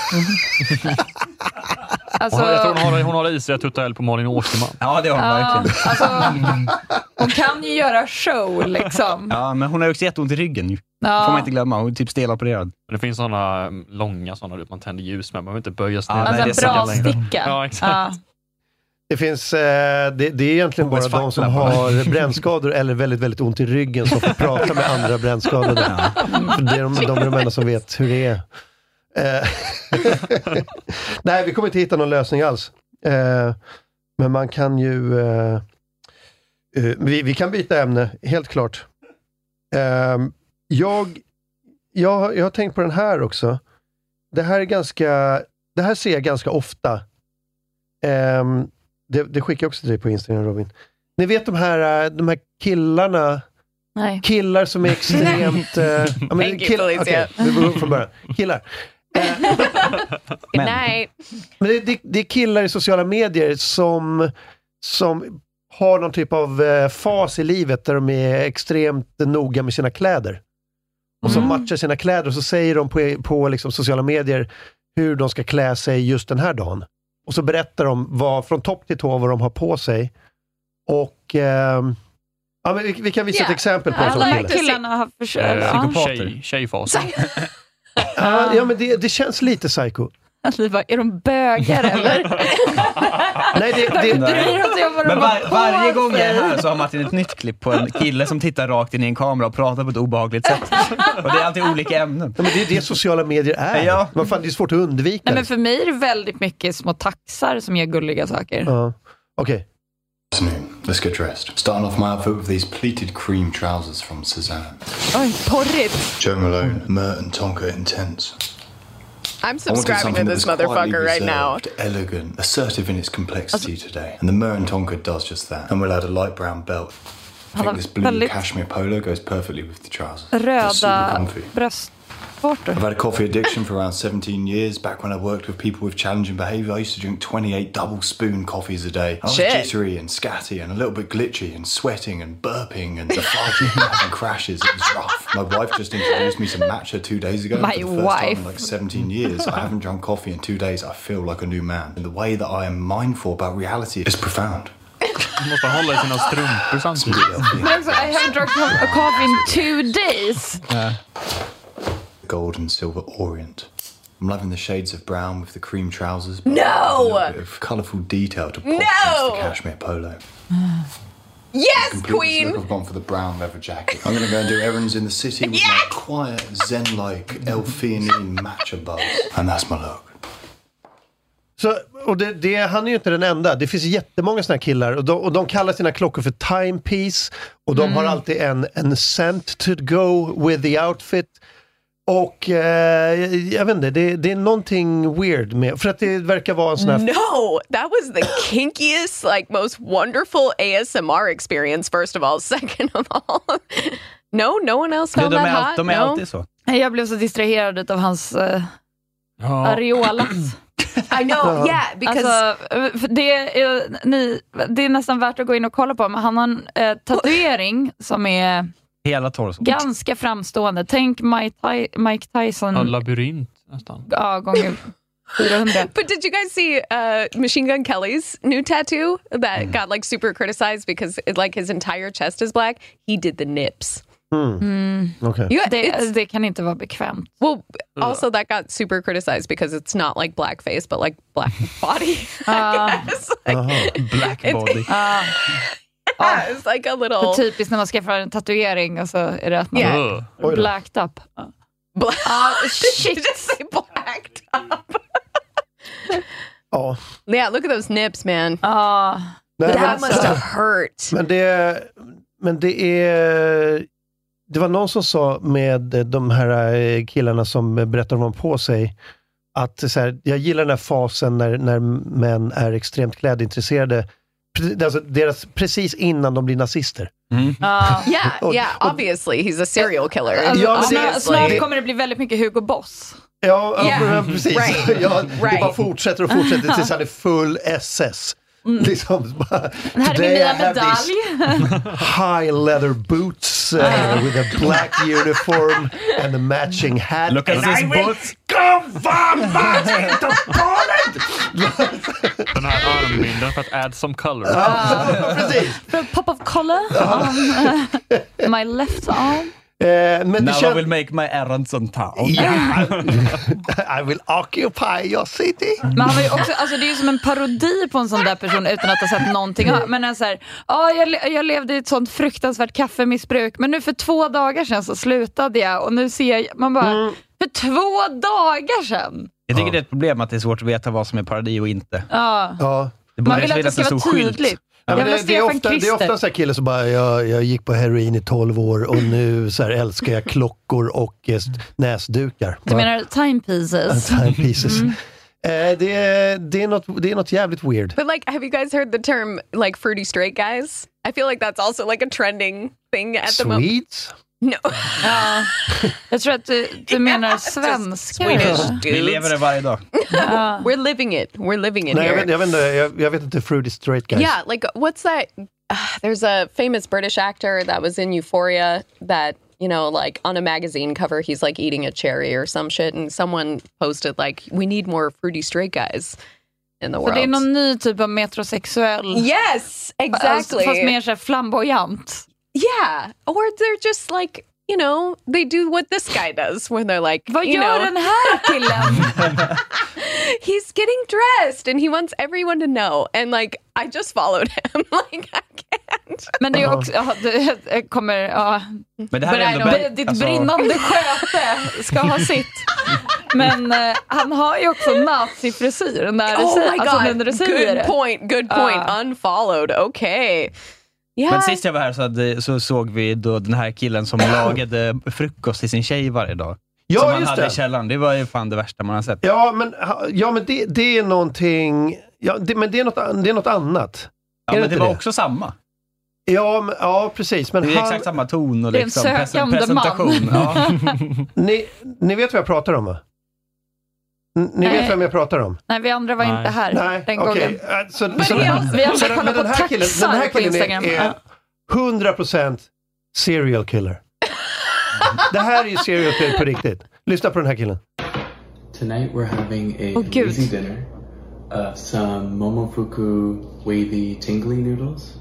Speaker 4: Alltså,
Speaker 3: Hon har, jag tror hon har, hon har i sig att tutta eld på Malin Åkerman.
Speaker 2: Ja, det har hon
Speaker 4: ja,
Speaker 2: verkligen.
Speaker 4: alltså, hon kan ju göra show liksom.
Speaker 2: Ja, men hon har ju också jätteont i ryggen.
Speaker 4: Ja.
Speaker 2: Får man inte glömma. Hon är typ stelopererad.
Speaker 3: Men det finns sådana långa sådana man tänder ljus med. Man behöver inte böja sig
Speaker 2: Ja,
Speaker 3: ner.
Speaker 2: nej,
Speaker 4: Alltså
Speaker 2: det är
Speaker 4: en bra
Speaker 2: sant längre.
Speaker 4: sticka.
Speaker 3: Ja, exakt.
Speaker 4: Ja.
Speaker 1: det finns... Eh, det, det är egentligen bara
Speaker 2: H S
Speaker 1: de som
Speaker 2: fackla bara.
Speaker 1: har brännskador eller väldigt, väldigt ont i ryggen som får prata med andra brännskadade. För det är de, de är de enda som vet hur det är. Eh, Nej, vi kommer inte hitta någon lösning alls. Eh, men man kan ju... Eh, eh, vi, vi kan byta ämne, helt klart. Eh, jag, jag, jag har tänkt på den här också. Det här är ganska... Det här ser jag ganska ofta. Eh, det, det skickar jag också till dig på Instagram, Robin. Ni vet de här, eh, de här killarna...
Speaker 4: Nej.
Speaker 1: Killar som är extremt... Eh, ja, men
Speaker 5: Thank you,
Speaker 1: kill-
Speaker 5: Felicia.
Speaker 1: okej, vi börjar från början. Killar. Eh,
Speaker 5: Good night.
Speaker 1: men det, det, det är killar i sociala medier som, som har någon typ av eh, fas i livet där de är extremt noga med sina kläder. Och så
Speaker 4: Mm.
Speaker 1: matchar sina kläder och så säger de på, på liksom sociala medier hur de ska klä sig just den här dagen. Och så berättar de vad, från topp till tå vad de har på sig. Och ehm, ja, men vi, vi kan visa
Speaker 5: Yeah.
Speaker 1: ett exempel på en sån
Speaker 4: Alla
Speaker 1: kille.
Speaker 4: killarna har försökt.
Speaker 3: Eh,
Speaker 4: Ja.
Speaker 3: tjej, tjejfasen.
Speaker 1: Ja, ja, men det, det känns lite psycho.
Speaker 4: Vi bara, är de bögar eller?
Speaker 1: Nej, det, det,
Speaker 4: Bryr oss om vad de
Speaker 2: Men
Speaker 4: har
Speaker 2: var,
Speaker 4: på
Speaker 2: varje gång jag är
Speaker 4: sig.
Speaker 2: här så har Martin ett nytt klipp på en kille som tittar rakt in i en kamera och pratar på ett obehagligt sätt. Och det är alltid olika ämnen.
Speaker 1: Ja, men det är det sociala medier är.
Speaker 2: Ja.
Speaker 1: Vad fan, det är svårt att undvika.
Speaker 4: Nej, men för mig är det väldigt mycket små taxar som gör gulliga saker.
Speaker 1: Ja. Okej.
Speaker 13: Afternoon. Let's get dressed. Starting off my outfit with these pleated cream trousers from Cezanne.
Speaker 4: Oj, porrigt.
Speaker 13: Joe Malone, Merton Tonka Intense.
Speaker 5: I'm subscribing to this motherfucker right now.
Speaker 13: Elegant, assertive in its complexity today. And the Murren Tonka does just that. And we'll add a light brown belt. I think this blue cashmere polo goes perfectly with the trousers.
Speaker 4: Röda bröst.
Speaker 13: I've had a coffee addiction for around seventeen years. Back when I worked with people with challenging behaviour, I used to drink twenty-eight double spoon coffees a day. I was
Speaker 5: Shit.
Speaker 13: jittery and scatty and a little bit glitchy and sweating and burping and farting and having crashes. It was rough. My wife just introduced me to matcha two days ago.
Speaker 4: My
Speaker 13: for the first
Speaker 4: wife.
Speaker 13: time in like seventeen years. I haven't drunk coffee in two days. I feel like a new man. And the way that I am mindful about reality is profound.
Speaker 3: Du måste hålla i sina strumpor samtidigt.
Speaker 4: Men också, I haven't drunk a coffee in two days.
Speaker 2: Ja.
Speaker 13: Gold and silver orient. I'm loving the shades of brown with the cream trousers.
Speaker 5: No!
Speaker 13: A little bit of colourful detail to pop
Speaker 5: No!
Speaker 13: against the cashmere polo.
Speaker 5: Yes,
Speaker 13: Completely
Speaker 5: queen!
Speaker 13: Look, I've gone for the brown leather jacket. I'm going to go and do errands in the city with
Speaker 5: Yes!
Speaker 13: my quiet, zen-like, L-theanine matcha buzz. And that's my look.
Speaker 1: Så, och det, det, han är ju inte den enda. Det finns jättemånga såna här killar. Och de, och de kallar sina klockor för timepiece. Och de mm. har alltid en, en scent to go with the outfit. Och eh, jag vet inte, det, det är någonting weird med. För att det verkar vara en sån här...
Speaker 5: No, that was the kinkiest, like most wonderful A S M R experience, first of all. Second of all. No, no one else found
Speaker 2: de
Speaker 5: that
Speaker 2: är,
Speaker 5: hot?
Speaker 2: de är
Speaker 5: no?
Speaker 2: alltid så.
Speaker 4: Jag blev så distraherad av hans uh,
Speaker 3: Ja.
Speaker 4: areolas.
Speaker 5: I know, yeah, because...
Speaker 4: Alltså, det, är, ni, det är nästan värt att gå in och kolla på, men han har en uh, tatuering som är
Speaker 2: hela torson.
Speaker 4: Ganska framstående. Tänk Mike, Ty- Mike Tyson.
Speaker 3: En labyrint nästan.
Speaker 4: Ja, gånger fyrahundra.
Speaker 5: But did you guys see uh, Machine Gun Kelly's new tattoo that mm. got like super criticized because it, like his entire chest is black? He did the nips.
Speaker 1: Mm.
Speaker 4: Mm.
Speaker 1: Okay.
Speaker 5: You,
Speaker 4: det, det kan inte vara bekvämt.
Speaker 5: Well, also that got super criticized because it's not like blackface, but like black body.
Speaker 4: Uh,
Speaker 5: like,
Speaker 2: uh-huh. Black body.
Speaker 4: Uh,
Speaker 5: yeah, it's like a little...
Speaker 4: Det är typiskt när man skaffar en tatuering och så är det att man
Speaker 5: yeah.
Speaker 4: är blacked up.
Speaker 5: Bla-
Speaker 4: uh, shit.
Speaker 5: Did you just say blacked up?
Speaker 1: Ja.
Speaker 5: Yeah, look at those nips, man.
Speaker 4: Uh,
Speaker 1: Nej,
Speaker 5: that
Speaker 1: men,
Speaker 5: must have hurt.
Speaker 1: Men det, men det är... Det var någon som sa med de här killarna som berättar om på sig att så här, jag gillar den här fasen när, när män är extremt klädintresserade. Alltså deras, precis innan de blir nazister.
Speaker 2: Mm.
Speaker 4: Uh,
Speaker 5: yeah, yeah, obviously. He's a serial killer.
Speaker 4: Alltså,
Speaker 1: ja,
Speaker 4: snart, snart kommer det bli väldigt mycket Hugo Boss.
Speaker 1: Ja,
Speaker 5: yeah.
Speaker 1: ja precis.
Speaker 5: Right.
Speaker 1: Ja,
Speaker 5: right.
Speaker 1: Det bara fortsätter och fortsätter tills han är full S S.
Speaker 4: Mm.
Speaker 1: Liksom, bara,
Speaker 4: det här är min nya medalj.
Speaker 1: High leather boots uh, uh. with a black uniform and a matching hat.
Speaker 2: Look at
Speaker 1: and
Speaker 2: this
Speaker 1: I will
Speaker 2: boot.
Speaker 1: go varmt into Poland!
Speaker 3: Den här armbinden för att add some color.
Speaker 1: Ja, precis.
Speaker 4: For a pop of color on uh, my left arm.
Speaker 1: Eh, men
Speaker 2: Now
Speaker 1: känns...
Speaker 2: I will make my errands on town.
Speaker 1: Yeah. I will occupy your city.
Speaker 4: Men han var ju också, alltså det är ju som en parodi på en sån där person utan att ha sett någonting. Men är så här, ja, jag, jag levde i ett sånt fruktansvärt kaffemissbruk, men nu för två dagar sedan så slutade jag och nu ser jag, man bara, mm. för två dagar sedan.
Speaker 2: Jag tycker ja. det är ett problem att det är svårt att veta vad som är parodi och inte.
Speaker 4: Ja.
Speaker 1: Ja.
Speaker 2: Det
Speaker 4: man vill att det ska vara tydligt.
Speaker 1: Ja, men det, det, är ofta, det är ofta en sån här kille som bara, jag, jag gick på heroin i tolv år och nu så här, älskar jag klockor och eh, näsdukar.
Speaker 4: Du menar timepieces?
Speaker 1: Timepieces. Mm. Eh, det, är, det, är något, det är något jävligt weird.
Speaker 5: But like, have you guys heard the term like fruity straight guys? I feel like that's also like a trending thing at the moment.
Speaker 1: Swedes?
Speaker 5: No.
Speaker 4: Ja, jag tror att du, du menar svenska.
Speaker 2: Vi lever det varje dag.
Speaker 5: Uh, We're living it. We're living it
Speaker 1: Nej,
Speaker 5: here.
Speaker 1: jag, vet, jag, vet inte, jag, jag vet inte fruity straight guys.
Speaker 5: Yeah, like what's that? Uh, there's a famous British actor that was in Euphoria that, you know, like on a magazine cover, he's like eating a cherry or some shit. And someone posted like, we need more fruity straight guys in the world.
Speaker 4: Så det är någon ny typ av metrosexuell.
Speaker 5: Yes, exactly.
Speaker 4: Fast mer så här flamboyant.
Speaker 5: Yeah, or they're just like, you know, they do what this guy does when they're like,
Speaker 4: vad
Speaker 5: you
Speaker 4: gör
Speaker 5: know,
Speaker 4: den här killen?
Speaker 5: he's getting dressed and he wants everyone to know. And like, I just followed him. Like, I can't.
Speaker 4: Men det är också, ja, det kommer, ja.
Speaker 2: Men det här är ändå,
Speaker 4: b- ditt alltså... brinnande sköte ska ha sitt. Men uh, han har ju också nazifrisyr när du
Speaker 5: oh
Speaker 4: säger,
Speaker 5: my
Speaker 4: alltså,
Speaker 5: God,
Speaker 4: när du säger
Speaker 5: good
Speaker 4: det.
Speaker 5: point, good point, uh. unfollowed, okay. Yeah.
Speaker 2: Men sist jag var här så, hade, så såg vi då den här killen som lagade frukost till sin tjej varje dag.
Speaker 1: Ja,
Speaker 2: som han
Speaker 1: just
Speaker 2: hade
Speaker 1: det.
Speaker 2: i källaren. Det var ju fan det värsta man har sett.
Speaker 1: Ja, men, ja, men det, det är någonting... Ja, det, men det är, något, det är något annat.
Speaker 2: Ja,
Speaker 1: är
Speaker 2: men
Speaker 1: det
Speaker 2: det var
Speaker 1: det?
Speaker 2: också samma.
Speaker 1: Ja, men, ja precis. Men
Speaker 2: det är
Speaker 1: han,
Speaker 2: exakt samma ton och
Speaker 4: det är
Speaker 2: liksom
Speaker 4: en sökande
Speaker 2: presentation. Ja.
Speaker 1: ni, ni vet vad jag pratar om, va? N- Ni
Speaker 4: Nej.
Speaker 1: vet vem jag pratar om?
Speaker 4: Nej, vi andra var
Speaker 3: Nej.
Speaker 4: inte här
Speaker 1: Nej,
Speaker 4: den
Speaker 1: okej.
Speaker 4: gången.
Speaker 1: Äh, Så,
Speaker 4: Men
Speaker 1: så,
Speaker 4: det är- vi andra
Speaker 1: så,
Speaker 4: kollar
Speaker 1: men
Speaker 4: på
Speaker 1: den här killen,
Speaker 4: taxar
Speaker 1: den här
Speaker 4: på
Speaker 1: killen
Speaker 4: Instagram.
Speaker 1: är, är hundra procent serial killer. Det här är ju serial killer på riktigt. Lyssna på den här killen.
Speaker 14: Tonight we're having a
Speaker 4: Oh, good.
Speaker 14: amazing dinner of some Momofuku wavy tingly noodles.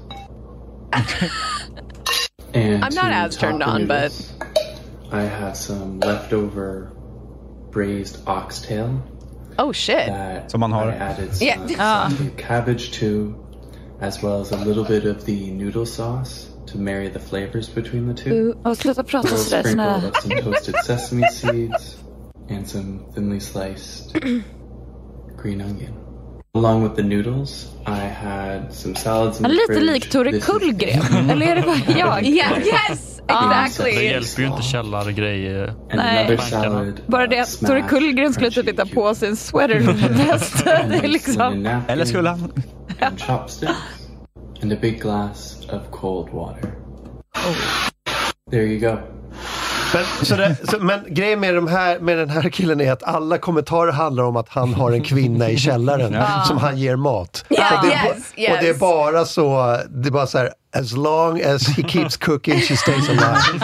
Speaker 14: And
Speaker 5: I'm not
Speaker 14: to
Speaker 5: as
Speaker 14: top
Speaker 5: turned
Speaker 14: the
Speaker 5: on, but-
Speaker 14: noodles, I have some leftover braised oxtail
Speaker 5: Oh shit.
Speaker 14: that
Speaker 2: Som man har.
Speaker 14: I added some,
Speaker 5: Yeah.
Speaker 4: Ah.
Speaker 14: some cabbage to, as well as a little bit of the noodle sauce to marry the flavors between the two.
Speaker 4: Uh, och sluta
Speaker 14: A
Speaker 4: prata
Speaker 14: little
Speaker 4: sådär.
Speaker 14: sprinkle
Speaker 4: Såna...
Speaker 14: of some toasted sesame seeds and some thinly sliced green onion. Along with the noodles, I had some salads in
Speaker 4: Han
Speaker 14: the
Speaker 4: är
Speaker 14: fridge.
Speaker 4: lite lik Tore
Speaker 14: This is-
Speaker 4: Kullgren. Eller är det bara jag?
Speaker 5: Yeah, yes,
Speaker 3: Det
Speaker 5: exactly.
Speaker 3: hjälper ju inte källargrejer.
Speaker 14: And
Speaker 4: Nej.
Speaker 14: another salad.
Speaker 4: Bara det
Speaker 14: uh,
Speaker 4: att Tore
Speaker 14: smashed
Speaker 4: Kullgren skulle
Speaker 14: crunchy
Speaker 4: titta på sig en sweater väst. Det är liksom...
Speaker 14: linen napkins
Speaker 2: Eller skulle han?
Speaker 14: and chopsticks and a big glass of cold water. There you go.
Speaker 1: Men, så det, så, men grejen med, de här, med den här killen är att alla kommentarer handlar om att han har en kvinna i källaren som han ger mat.
Speaker 5: Yeah,
Speaker 1: och, det, är ba-
Speaker 5: yes, yes.
Speaker 1: och det är bara så, det är bara så här, as long as he keeps cooking she stays alive.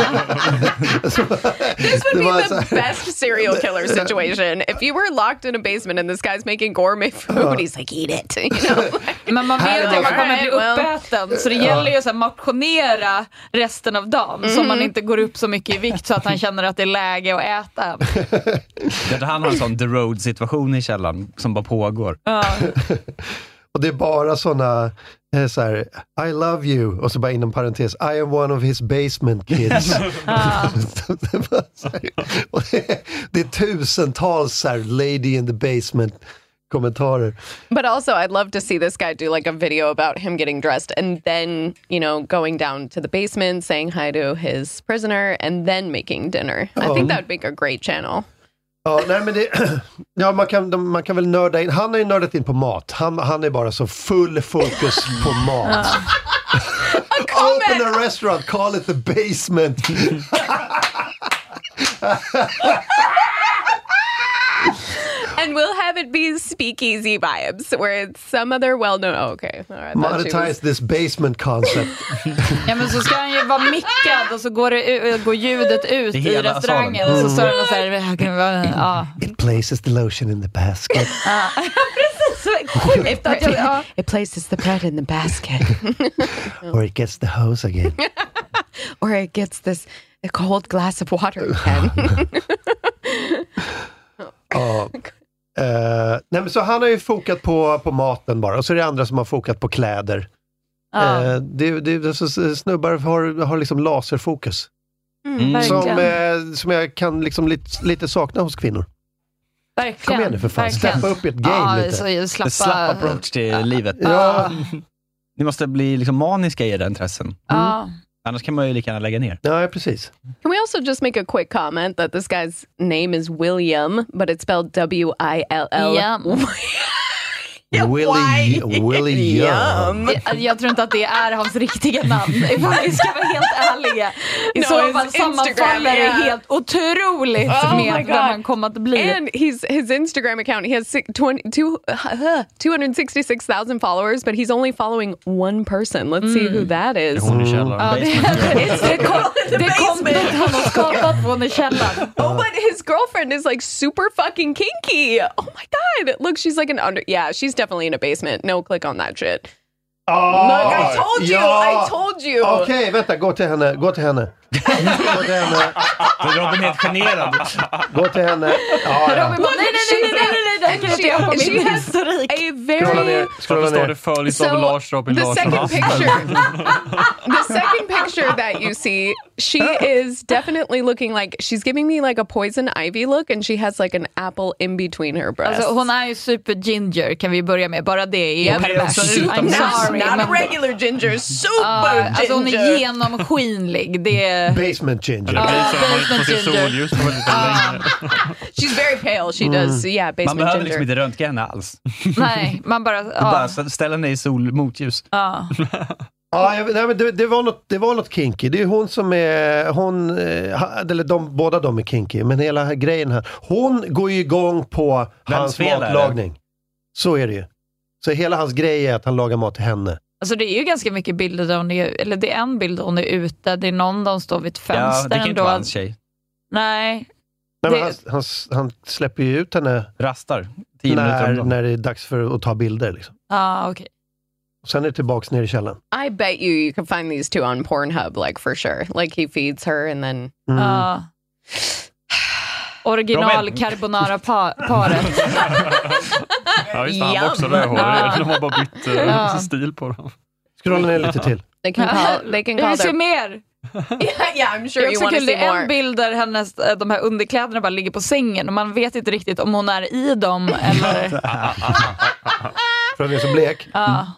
Speaker 5: This would
Speaker 1: Det var
Speaker 5: be
Speaker 1: så
Speaker 5: the
Speaker 1: här-
Speaker 5: best serial killer situation. If you were locked in a basement and this guy's making gourmet food, he's like, eat it. You know?
Speaker 4: Men man
Speaker 1: Här
Speaker 4: vet
Speaker 1: är
Speaker 4: ju att man
Speaker 1: bara-
Speaker 4: kommer bli
Speaker 5: Well.
Speaker 4: uppäten. Så det gäller ju att motionera resten av dagen. Så man inte går upp så mycket i vikt så att han känner att det är läge att äta.
Speaker 2: Det han har en sån The Road-situation i källaren som bara pågår.
Speaker 4: Ja.
Speaker 1: Och det är bara såna eh, så här, I love you, och så bara inom parentes, I am one of his basement kids. det, var så här, och det, är, det är tusentals så här, lady in the basement kommentarer.
Speaker 5: But also, I'd love to see this guy do like a video about him getting dressed and then, you know, going down to the basement, saying hi to his prisoner, and then making dinner. I think that would make a great channel.
Speaker 1: Ja, nej men det, ja, man kan, de, man kan väl nörda in, han har ju nördat in på mat. Han, han är bara så full fokus på mat. Open a restaurant, call it the basement.
Speaker 5: And we'll have it be speakeasy vibes, where it's some other well-known... Oh, okay. All right, I thought she
Speaker 1: Monetize
Speaker 5: was-
Speaker 1: this basement concept.
Speaker 4: Ja, men så ska han ju vara mickad och så går, det, u- går ljudet ut
Speaker 2: I
Speaker 4: i
Speaker 2: hela
Speaker 4: restaurangen.
Speaker 2: salen.
Speaker 4: Och så står han och säger... Ja.
Speaker 1: It places the lotion in the basket.
Speaker 4: Så sjukt att jag... Ja.
Speaker 5: It places the bread in the basket.
Speaker 1: Or it gets the hose again.
Speaker 5: Or it gets this a cold glass of water again.
Speaker 1: Ja. Eh, nej, men så han har ju fokat på, på maten bara, och så är det andra som har fokat på kläder.
Speaker 4: Ja.
Speaker 1: Eh, det, det, det, så, snubbar har, har liksom laserfokus.
Speaker 4: Mm,
Speaker 1: Som,
Speaker 4: verkligen.
Speaker 1: eh, som jag kan liksom lite, lite sakna hos kvinnor.
Speaker 4: Verkligen.
Speaker 1: Kom igen nu för fan,
Speaker 4: Verkligen.
Speaker 1: steppa upp ert game
Speaker 4: Ja,
Speaker 1: lite.
Speaker 4: så slappa...
Speaker 2: En slapp approach till livet.
Speaker 1: Ja.
Speaker 2: Ni måste bli liksom maniska i era intressen.
Speaker 4: Ja.
Speaker 2: Annars kan man ju lika gärna lägga ner.
Speaker 1: Ja, precis.
Speaker 5: Can we also just make a quick comment that this guy's name is William, but it's spelled W I L L?
Speaker 4: Yum.
Speaker 1: Willie, Willie Young.
Speaker 4: Jag, jag tror inte att det är hans riktiga namn. Ifall vi ska vara helt ärliga. I
Speaker 5: No,
Speaker 4: så
Speaker 5: his
Speaker 4: fall
Speaker 5: Instagram,
Speaker 4: sammanfaller det
Speaker 5: yeah.
Speaker 4: helt otroligt
Speaker 5: Oh my
Speaker 4: med
Speaker 5: God.
Speaker 4: vem han kommer att bli.
Speaker 5: And he's his Instagram account, he has six, twenty, two, uh, two hundred sixty-six thousand followers, but he's only following one person. Let's see who that is.
Speaker 3: Hon i källaren.
Speaker 4: Ja, det, det, det, kom, det content han har skapat från i källaren.
Speaker 5: Oh, but his girlfriend is like super fucking kinky. Oh my God. Look, she's like an under. Yeah, she's definitely in a basement. No click on that shit.
Speaker 1: Oh,
Speaker 5: Look, I told you.
Speaker 1: ja.
Speaker 5: I told you.
Speaker 1: Okej, okay, vänta, gå till henne. Gå till henne. Gå till henne.
Speaker 2: Robin är helt generad.
Speaker 1: Gå till henne. Ja, ja.
Speaker 4: Robin bara, nej, nej, nej, nej, nej, nej, det här kan jag inte göra på
Speaker 5: She
Speaker 4: min
Speaker 5: has
Speaker 4: historik.
Speaker 5: a
Speaker 1: Scrolla
Speaker 5: very...
Speaker 1: ner. Scrolla
Speaker 3: Varför står
Speaker 1: ner.
Speaker 3: det för lite av Lars Robin
Speaker 5: the
Speaker 3: Larsson?
Speaker 5: second picture, the second picture that you see, she is definitely looking like, she's giving me like a poison ivy look and she has like an apple in between her breasts.
Speaker 4: Alltså, hon är ju super ginger, kan vi börja med. Bara det är
Speaker 5: Yep.
Speaker 4: pervers. I'm
Speaker 5: Not,
Speaker 4: sorry.
Speaker 5: not a
Speaker 4: men-
Speaker 5: regular ginger, super
Speaker 4: Ja,
Speaker 5: ginger.
Speaker 4: alltså hon är genomskinlig. Det är...
Speaker 1: Basement ginger.
Speaker 4: Ja,
Speaker 3: Får se
Speaker 4: basement ginger.
Speaker 3: solljus på väldigt länge.
Speaker 5: She's very pale. She does, yeah,
Speaker 2: Man
Speaker 5: basement
Speaker 2: behöver
Speaker 5: ginger.
Speaker 2: liksom inte röntga henne alls.
Speaker 4: Nej, man bara...
Speaker 2: Du
Speaker 4: Ja.
Speaker 2: bara ställa henne i sol motljus.
Speaker 4: Ja.
Speaker 1: Ja, jag, nej, men det, det, var något, det var något kinky. Det är hon som är, hon, eh, ha- eller de, båda de är kinky, men hela här grejen här. Hon går ju igång på
Speaker 2: Vems
Speaker 1: hans
Speaker 2: fel är det?
Speaker 1: matlagning. Så är det ju. Så hela hans grej är att han lagar mat till henne.
Speaker 4: Alltså det är ju ganska mycket bilder där hon är, eller det är en bild där hon är ute, det är någon där hon står vid ett
Speaker 2: Ja,
Speaker 4: fönster
Speaker 2: det kan inte
Speaker 4: ändå.
Speaker 2: vara hans tjej.
Speaker 4: Nej.
Speaker 1: Nej, men
Speaker 4: Det-
Speaker 1: han, han, han släpper ju ut henne
Speaker 2: Rastar. Tio minuter
Speaker 1: när,
Speaker 2: om dagen.
Speaker 1: när det är dags för att ta bilder. Liksom.
Speaker 4: Ja, okej.
Speaker 1: Sen är det tillbaks ner i källaren.
Speaker 5: I bet you you can find these two on Pornhub, like for sure. Like he feeds her and then...
Speaker 1: Mm.
Speaker 4: Ja. Original
Speaker 2: Robin.
Speaker 4: carbonara-paret.
Speaker 3: Ja, just det. Han var
Speaker 5: Yum.
Speaker 3: också rödhårig.
Speaker 4: Ja.
Speaker 3: De har bara bytt uh,
Speaker 4: Ja.
Speaker 3: stil på dem.
Speaker 1: Scrolla ner lite till.
Speaker 5: They can call, they can
Speaker 4: Jag
Speaker 5: call
Speaker 4: vill se
Speaker 5: their...
Speaker 4: mer.
Speaker 5: Yeah, yeah, I'm
Speaker 4: Det
Speaker 5: sure
Speaker 4: är
Speaker 5: you
Speaker 4: också
Speaker 5: want to
Speaker 4: kul, det
Speaker 5: see
Speaker 4: är en
Speaker 5: more.
Speaker 4: bild där hennes, äh, de här underkläderna bara ligger på sängen och man vet inte riktigt om hon är i dem eller...
Speaker 1: För att den är så blek.
Speaker 4: Ja.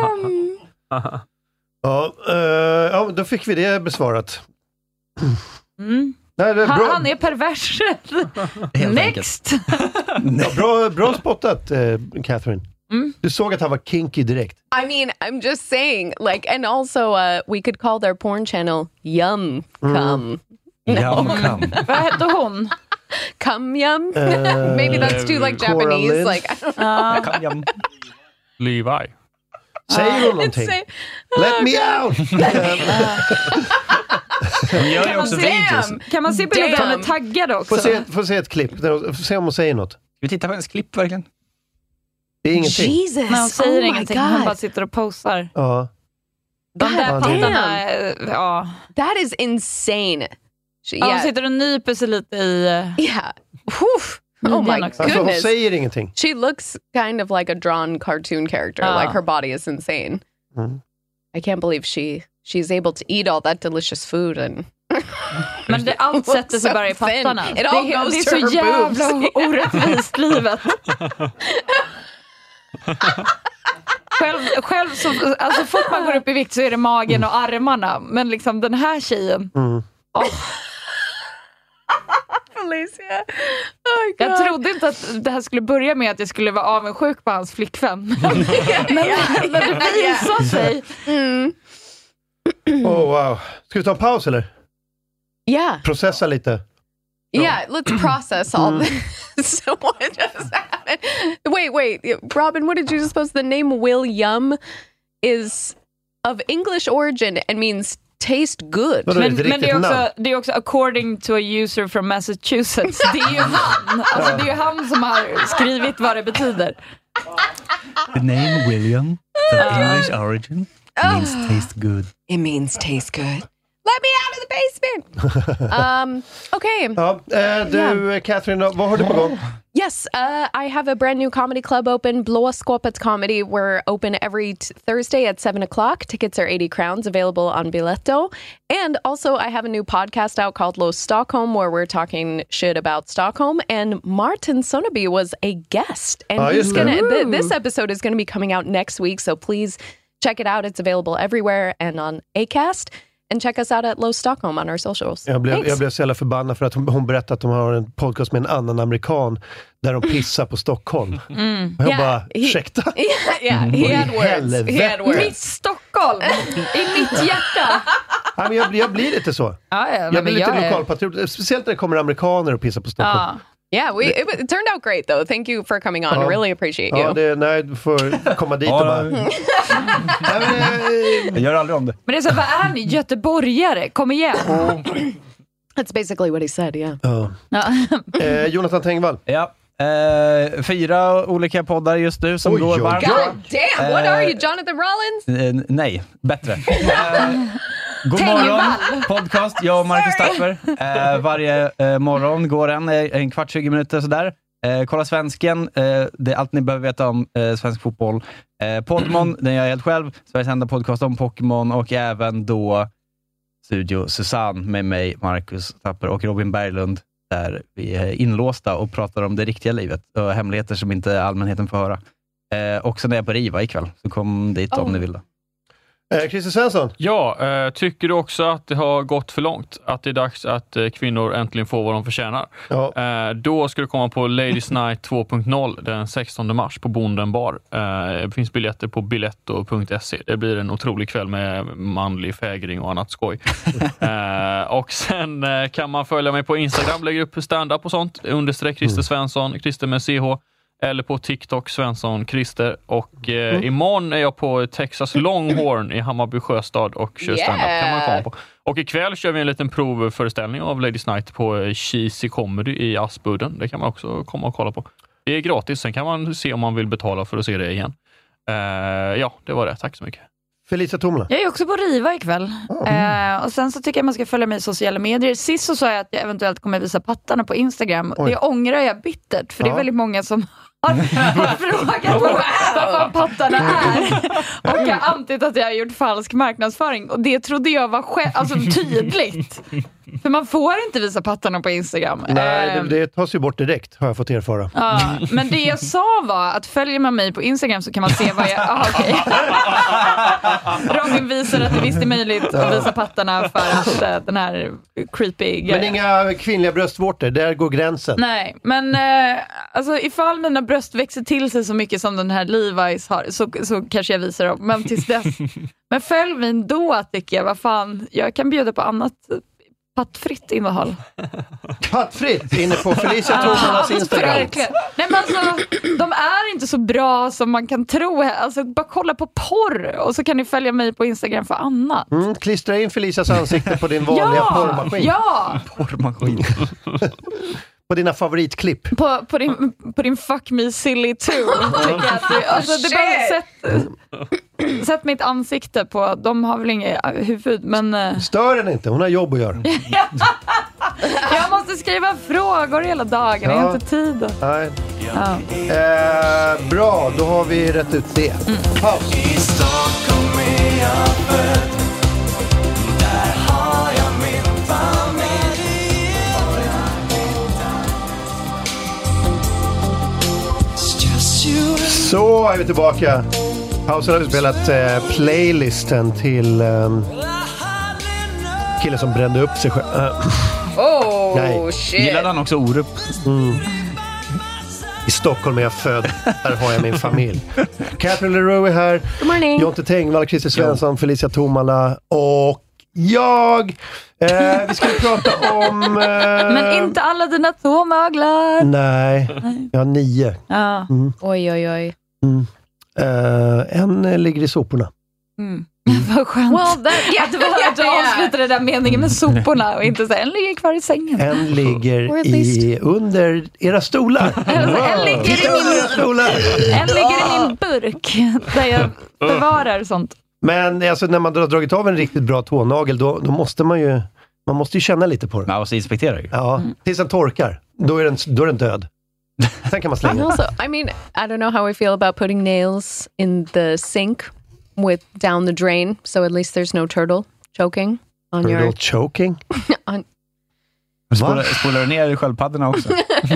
Speaker 1: Ja, eh, ja, då fick vi det besvarat.
Speaker 4: Mm.
Speaker 1: Nej, det är
Speaker 4: Han,
Speaker 1: bra,
Speaker 4: han är pervers.
Speaker 2: Helt
Speaker 4: Next!
Speaker 1: ja, bra, bra spottat, eh, Catherine.
Speaker 4: Mm.
Speaker 1: Du såg att han var kinky direkt.
Speaker 5: I mean, I'm just saying, like, and also uh, we could call their porn channel Yum Cum.
Speaker 2: Yum cum.
Speaker 4: Vad hette hon?
Speaker 5: Cum Yum?
Speaker 1: Eh,
Speaker 5: Maybe that's too like Japanese.
Speaker 1: Coraline.
Speaker 5: Like, I don't know.
Speaker 2: Kan jag-
Speaker 3: Levi.
Speaker 1: Säger hon någonting?
Speaker 5: Say,
Speaker 1: Let me out!
Speaker 2: Hon gör ju också videos.
Speaker 5: damn!
Speaker 4: Kan man se bilder där hon är
Speaker 5: Damn.
Speaker 4: taggad också?
Speaker 1: Får se, får se ett klipp, där hon- får se om hon säger något.
Speaker 2: Ska vi titta på hennes klipp verkligen?
Speaker 1: Det är ingenting.
Speaker 5: Jesus!
Speaker 4: Nej, hon säger
Speaker 5: oh my
Speaker 4: ingenting, hon
Speaker 5: God.
Speaker 4: bara sitter och posar.
Speaker 1: Ja.
Speaker 4: De där
Speaker 5: God
Speaker 4: pattarna, ja.
Speaker 5: That is insane. She,
Speaker 4: Ja, hon
Speaker 5: yeah.
Speaker 4: sitter och nyper sig lite i... eh,
Speaker 5: Yeah. Whew. Oh my
Speaker 4: Midjan också.
Speaker 1: Alltså hon
Speaker 5: goodness.
Speaker 1: säger ingenting.
Speaker 5: She looks kind of like a drawn cartoon character.
Speaker 4: Ah.
Speaker 5: Like her body is insane.
Speaker 1: Mm.
Speaker 5: I can't believe she she's able to eat all that delicious food and
Speaker 4: Men det, allt sätter sig
Speaker 5: So
Speaker 4: bara i
Speaker 5: thin.
Speaker 4: pattarna.
Speaker 5: It
Speaker 4: Det,
Speaker 5: all
Speaker 4: är-
Speaker 5: goes
Speaker 4: det är
Speaker 5: to
Speaker 4: så
Speaker 5: her
Speaker 4: jävla
Speaker 5: boobs.
Speaker 4: orättvist, livet. Själv, själv så, alltså fort man går upp i vikt så är det magen och armarna. Men liksom den här tjejen.
Speaker 1: Mm.
Speaker 4: åh,
Speaker 5: Felicia. Oh God.
Speaker 4: jag trodde inte att det här skulle börja med att jag skulle vara avundsjuk på hans flickvän. Men, men det visar sig.
Speaker 5: Mm.
Speaker 1: Oh wow. Ska vi ta en paus eller?
Speaker 5: Yeah.
Speaker 1: Processa lite.
Speaker 5: Yeah, let's process all this. So what just happened? Wait, wait. Robin, what did you suppose the name William is of English origin and means taste good?
Speaker 1: Vadå,
Speaker 4: Men,
Speaker 1: är det ett
Speaker 4: men det, är
Speaker 1: riktigt
Speaker 4: också,
Speaker 1: namn?
Speaker 4: det är också according to a user from Massachusetts. Det är ju han. Alltså, det är ju han som har skrivit vad det betyder.
Speaker 2: The name William, the English origin, means taste good.
Speaker 5: It means taste good. Let me out of the basement. um, okay.
Speaker 1: Ja, eh, du Catherine, vad har du på gång?
Speaker 5: Yes, uh, I have a brand new comedy club open, Blå Skåpet Comedy. We're open every t- Thursday at seven o'clock. Tickets are eighty crowns, available on Biletto. And also, I have a new podcast out called Los Stockholm, where we're talking shit about Stockholm. And Martin Sonneby was a guest. And
Speaker 1: Oh,
Speaker 5: he's
Speaker 1: yes,
Speaker 5: gonna,
Speaker 1: sir.
Speaker 5: th- this episode is going to be coming out next week. So please check it out. It's available everywhere and on Acast. And check us out at Los Stockholm on our socials.
Speaker 1: Jag blev,
Speaker 5: Thanks.
Speaker 1: jag blev så jävla förbannad för att hon, hon berättade att de har en podcast med en annan amerikan där de pissar på Stockholm.
Speaker 4: Mm.
Speaker 1: Och jag
Speaker 5: Yeah,
Speaker 1: bara,
Speaker 5: he-
Speaker 1: ursäkta?
Speaker 5: Yeah, yeah. He
Speaker 1: Oj,
Speaker 5: had words. He had
Speaker 1: helvete.
Speaker 5: words.
Speaker 4: Mitt Stockholm, i mitt hjärta.
Speaker 1: Ja, men jag, blir- jag blir lite så.
Speaker 4: Ja, ja,
Speaker 1: Jag blir
Speaker 4: men
Speaker 1: lite
Speaker 4: jag är-
Speaker 1: lokalpatriot. Speciellt när det kommer amerikaner och pissar på Stockholm.
Speaker 4: Ja.
Speaker 5: Yeah, we it, it turned out great though. Thank you for coming on.
Speaker 1: Ja.
Speaker 5: Really appreciate
Speaker 1: Ja,
Speaker 5: you.
Speaker 1: det, nej, du får komma dit och
Speaker 2: Ja,
Speaker 1: bara...
Speaker 2: ja.
Speaker 1: Nej, men, eh,
Speaker 2: Jag gör aldrig om det.
Speaker 4: Men det är så, vad är ni? Göteborgare? Kom igen.
Speaker 5: That's basically what he said. Yeah.
Speaker 1: ja.
Speaker 4: Ja.
Speaker 1: eh, Jonathan Tengvall.
Speaker 2: Ja. Eh, fyra olika poddar just nu som
Speaker 1: Oj,
Speaker 2: går
Speaker 1: oj,
Speaker 2: varmt.
Speaker 1: oj.
Speaker 5: God damn! What
Speaker 2: Uh,
Speaker 5: are you, Jonathan Rollins?
Speaker 2: Eh, nej, bättre. Eh, god morgon, podcast. Jag och Marcus Tapper. Eh, varje eh, morgon går en, eh, en kvart, tjugo minuter sådär. Eh, kolla svensken. Eh, det är allt ni behöver veta om eh, svensk fotboll. Eh, Podmon, den jag är helt själv. Sveriges enda podcast om Pokémon och även då Studio Susanne med mig, Marcus Tapper och Robin Berglund, där vi är inlåsta och pratar om det riktiga livet och hemligheter som inte allmänheten får höra. Eh, och sen är jag på Riva ikväll, så kom dit oh. om ni vill då.
Speaker 1: Eh, Christer Svensson?
Speaker 3: Ja, eh, tycker du också att det har gått för långt? Att det är dags att eh, kvinnor äntligen får vad de förtjänar?
Speaker 1: Ja.
Speaker 3: Eh, då ska du komma på Ladies Night två punkt noll den sextonde mars på Bonden bar. Eh, det finns biljetter på biletto punkt se. Det blir en otrolig kväll med manlig fägring och annat skoj. eh, och sen eh, kan man följa mig på Instagram, lägga upp stand-up och sånt. Understreck Christer Svensson, Christer med C H. Eller på TikTok, Svensson Christer. Och eh, mm. imorgon är jag på Texas Longhorn i Hammarby Sjöstad och kör stand-up. Kan man komma på. Och ikväll kör vi en liten provföreställning av Ladies Night på Cheesy Comedy i Aspudden. Det kan man också komma och kolla på. Det är gratis, sen kan man se om man vill betala för att se det igen. Uh, ja, det var det. Tack så mycket.
Speaker 1: Felicia Tomla.
Speaker 4: Jag är också på Riva ikväll. Mm. Eh, och sen så tycker jag man ska följa mig i sociala medier. Sist så sa jag att jag eventuellt kommer visa pattarna på Instagram. Oj. Det ångrar jag bittert. För ja. det är väldigt många som har frågat vad, vad pattarna är. Och jag har antytt att jag har gjort falsk marknadsföring. Och det trodde jag var själv, alltså tydligt. För man får inte visa pattarna på Instagram.
Speaker 1: Nej, det, det tas ju bort direkt, har jag fått erfara.
Speaker 4: Ja, men det jag sa var att följer man mig på Instagram så kan man se vad jag... Ah, okay. Robin visar att det visst är möjligt att visa pattarna för att uh, den här creepy...
Speaker 1: Men inga kvinnliga bröstvårtor, där går gränsen.
Speaker 4: Nej, men uh, alltså, ifall mina bröst växer till sig så mycket som den här Levi's har så, så kanske jag visar dem. Men tills dess... Men följ mig då, tycker jag. Vad fan, jag kan bjuda på annat... pattfritt innehåll.
Speaker 1: Pattfritt? Inne på Felicia Tomalas Instagram.
Speaker 4: Verkligen. Nej, men alltså, de är inte så bra som man kan tro. Alltså, bara kolla på porr och så kan ni följa mig på Instagram för annat.
Speaker 1: Mm, klistra in Felicias ansikte på din vanliga ja, porrmaskin.
Speaker 4: Ja!
Speaker 2: Porrmaskin.
Speaker 1: På dina favoritklipp.
Speaker 4: På, på, din, på din Fuck Me Silly Too. Alltså, det är bara sätt, sätt mitt ansikte på. De har väl inget huvud, men...
Speaker 1: Stör den inte, hon har jobb att göra.
Speaker 4: Jag måste skriva frågor hela dagen, ja. Jag har inte tid.
Speaker 1: Nej.
Speaker 4: Ja.
Speaker 1: Eh, bra, då har vi rätt ut det. Mm. Paus. I Stockholm är jag född. Där har jag min familj. Så är vi tillbaka. Pausen har vi spelat eh, playlisten till eh, killen som brände upp sig själv. Uh.
Speaker 5: Oh, Nej. Shit.
Speaker 2: Gillade han också Orup?
Speaker 1: Mm. I Stockholm är jag född. Där har jag min familj. Catherine Leroux är här.
Speaker 5: Good morning.
Speaker 1: Jonte Tengvall, Christer Svensson, jo. Felicia Tomala och jag. Eh, vi ska prata om... Eh...
Speaker 4: Men inte alla dina tånaglar.
Speaker 1: Nej, jag har nio.
Speaker 4: Ja.
Speaker 1: Mm.
Speaker 5: Oj, oj, oj.
Speaker 1: Mm. Uh, en ligger i soporna.
Speaker 4: Mm. Vad skönt. Well, that, yeah, att du, yeah, att du yeah. avslutar den där meningen med soporna och inte så en ligger kvar i sängen.
Speaker 1: En ligger i, under era stolar.
Speaker 4: Wow. En ligger, i min, stolar. En ligger i min burk där jag bevarar sånt.
Speaker 1: Men alltså, när man har dragit av en riktigt bra tånagel då, då måste man ju man måste ju känna lite på den.
Speaker 2: Man måste inspektera ju.
Speaker 1: Ja, mm. tills den torkar. Då är den, då är den död. Sen kan man slänga.
Speaker 5: Also, I mean, I don't know how I feel about putting nails in the sink with down the drain, so at least there's no turtle choking on
Speaker 1: turtle
Speaker 5: your...
Speaker 1: choking?
Speaker 5: on...
Speaker 2: Spolar, spolar du ner sköldpaddorna också?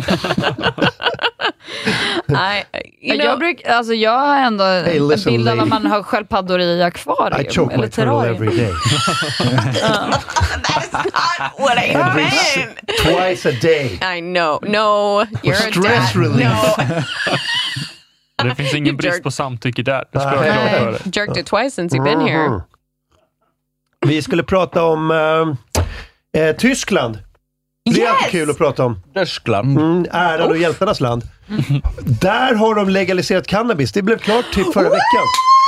Speaker 5: I, you know,
Speaker 4: jag, bruk, alltså jag har ändå hey, en bild av att man har sköldpaddor i akvarium.
Speaker 1: I choke
Speaker 4: eller
Speaker 1: my turtle every day.
Speaker 5: That's not what I meant.
Speaker 1: Twice a day.
Speaker 5: I know. No, you're
Speaker 1: stress
Speaker 5: a dad.
Speaker 1: relief.
Speaker 5: No.
Speaker 3: Det finns ingen brist på samtycke där. Det ska jag klart för det.
Speaker 5: Jerked it twice since you've been here. Mm-hmm.
Speaker 1: Vi skulle prata om äh, äh, Tyskland. Det är yes! alltid kul att prata om.
Speaker 2: Tyskland.
Speaker 1: Mm, äran och hjältarnas land. Mm. Där har de legaliserat cannabis. Det blev klart typ förra veckan.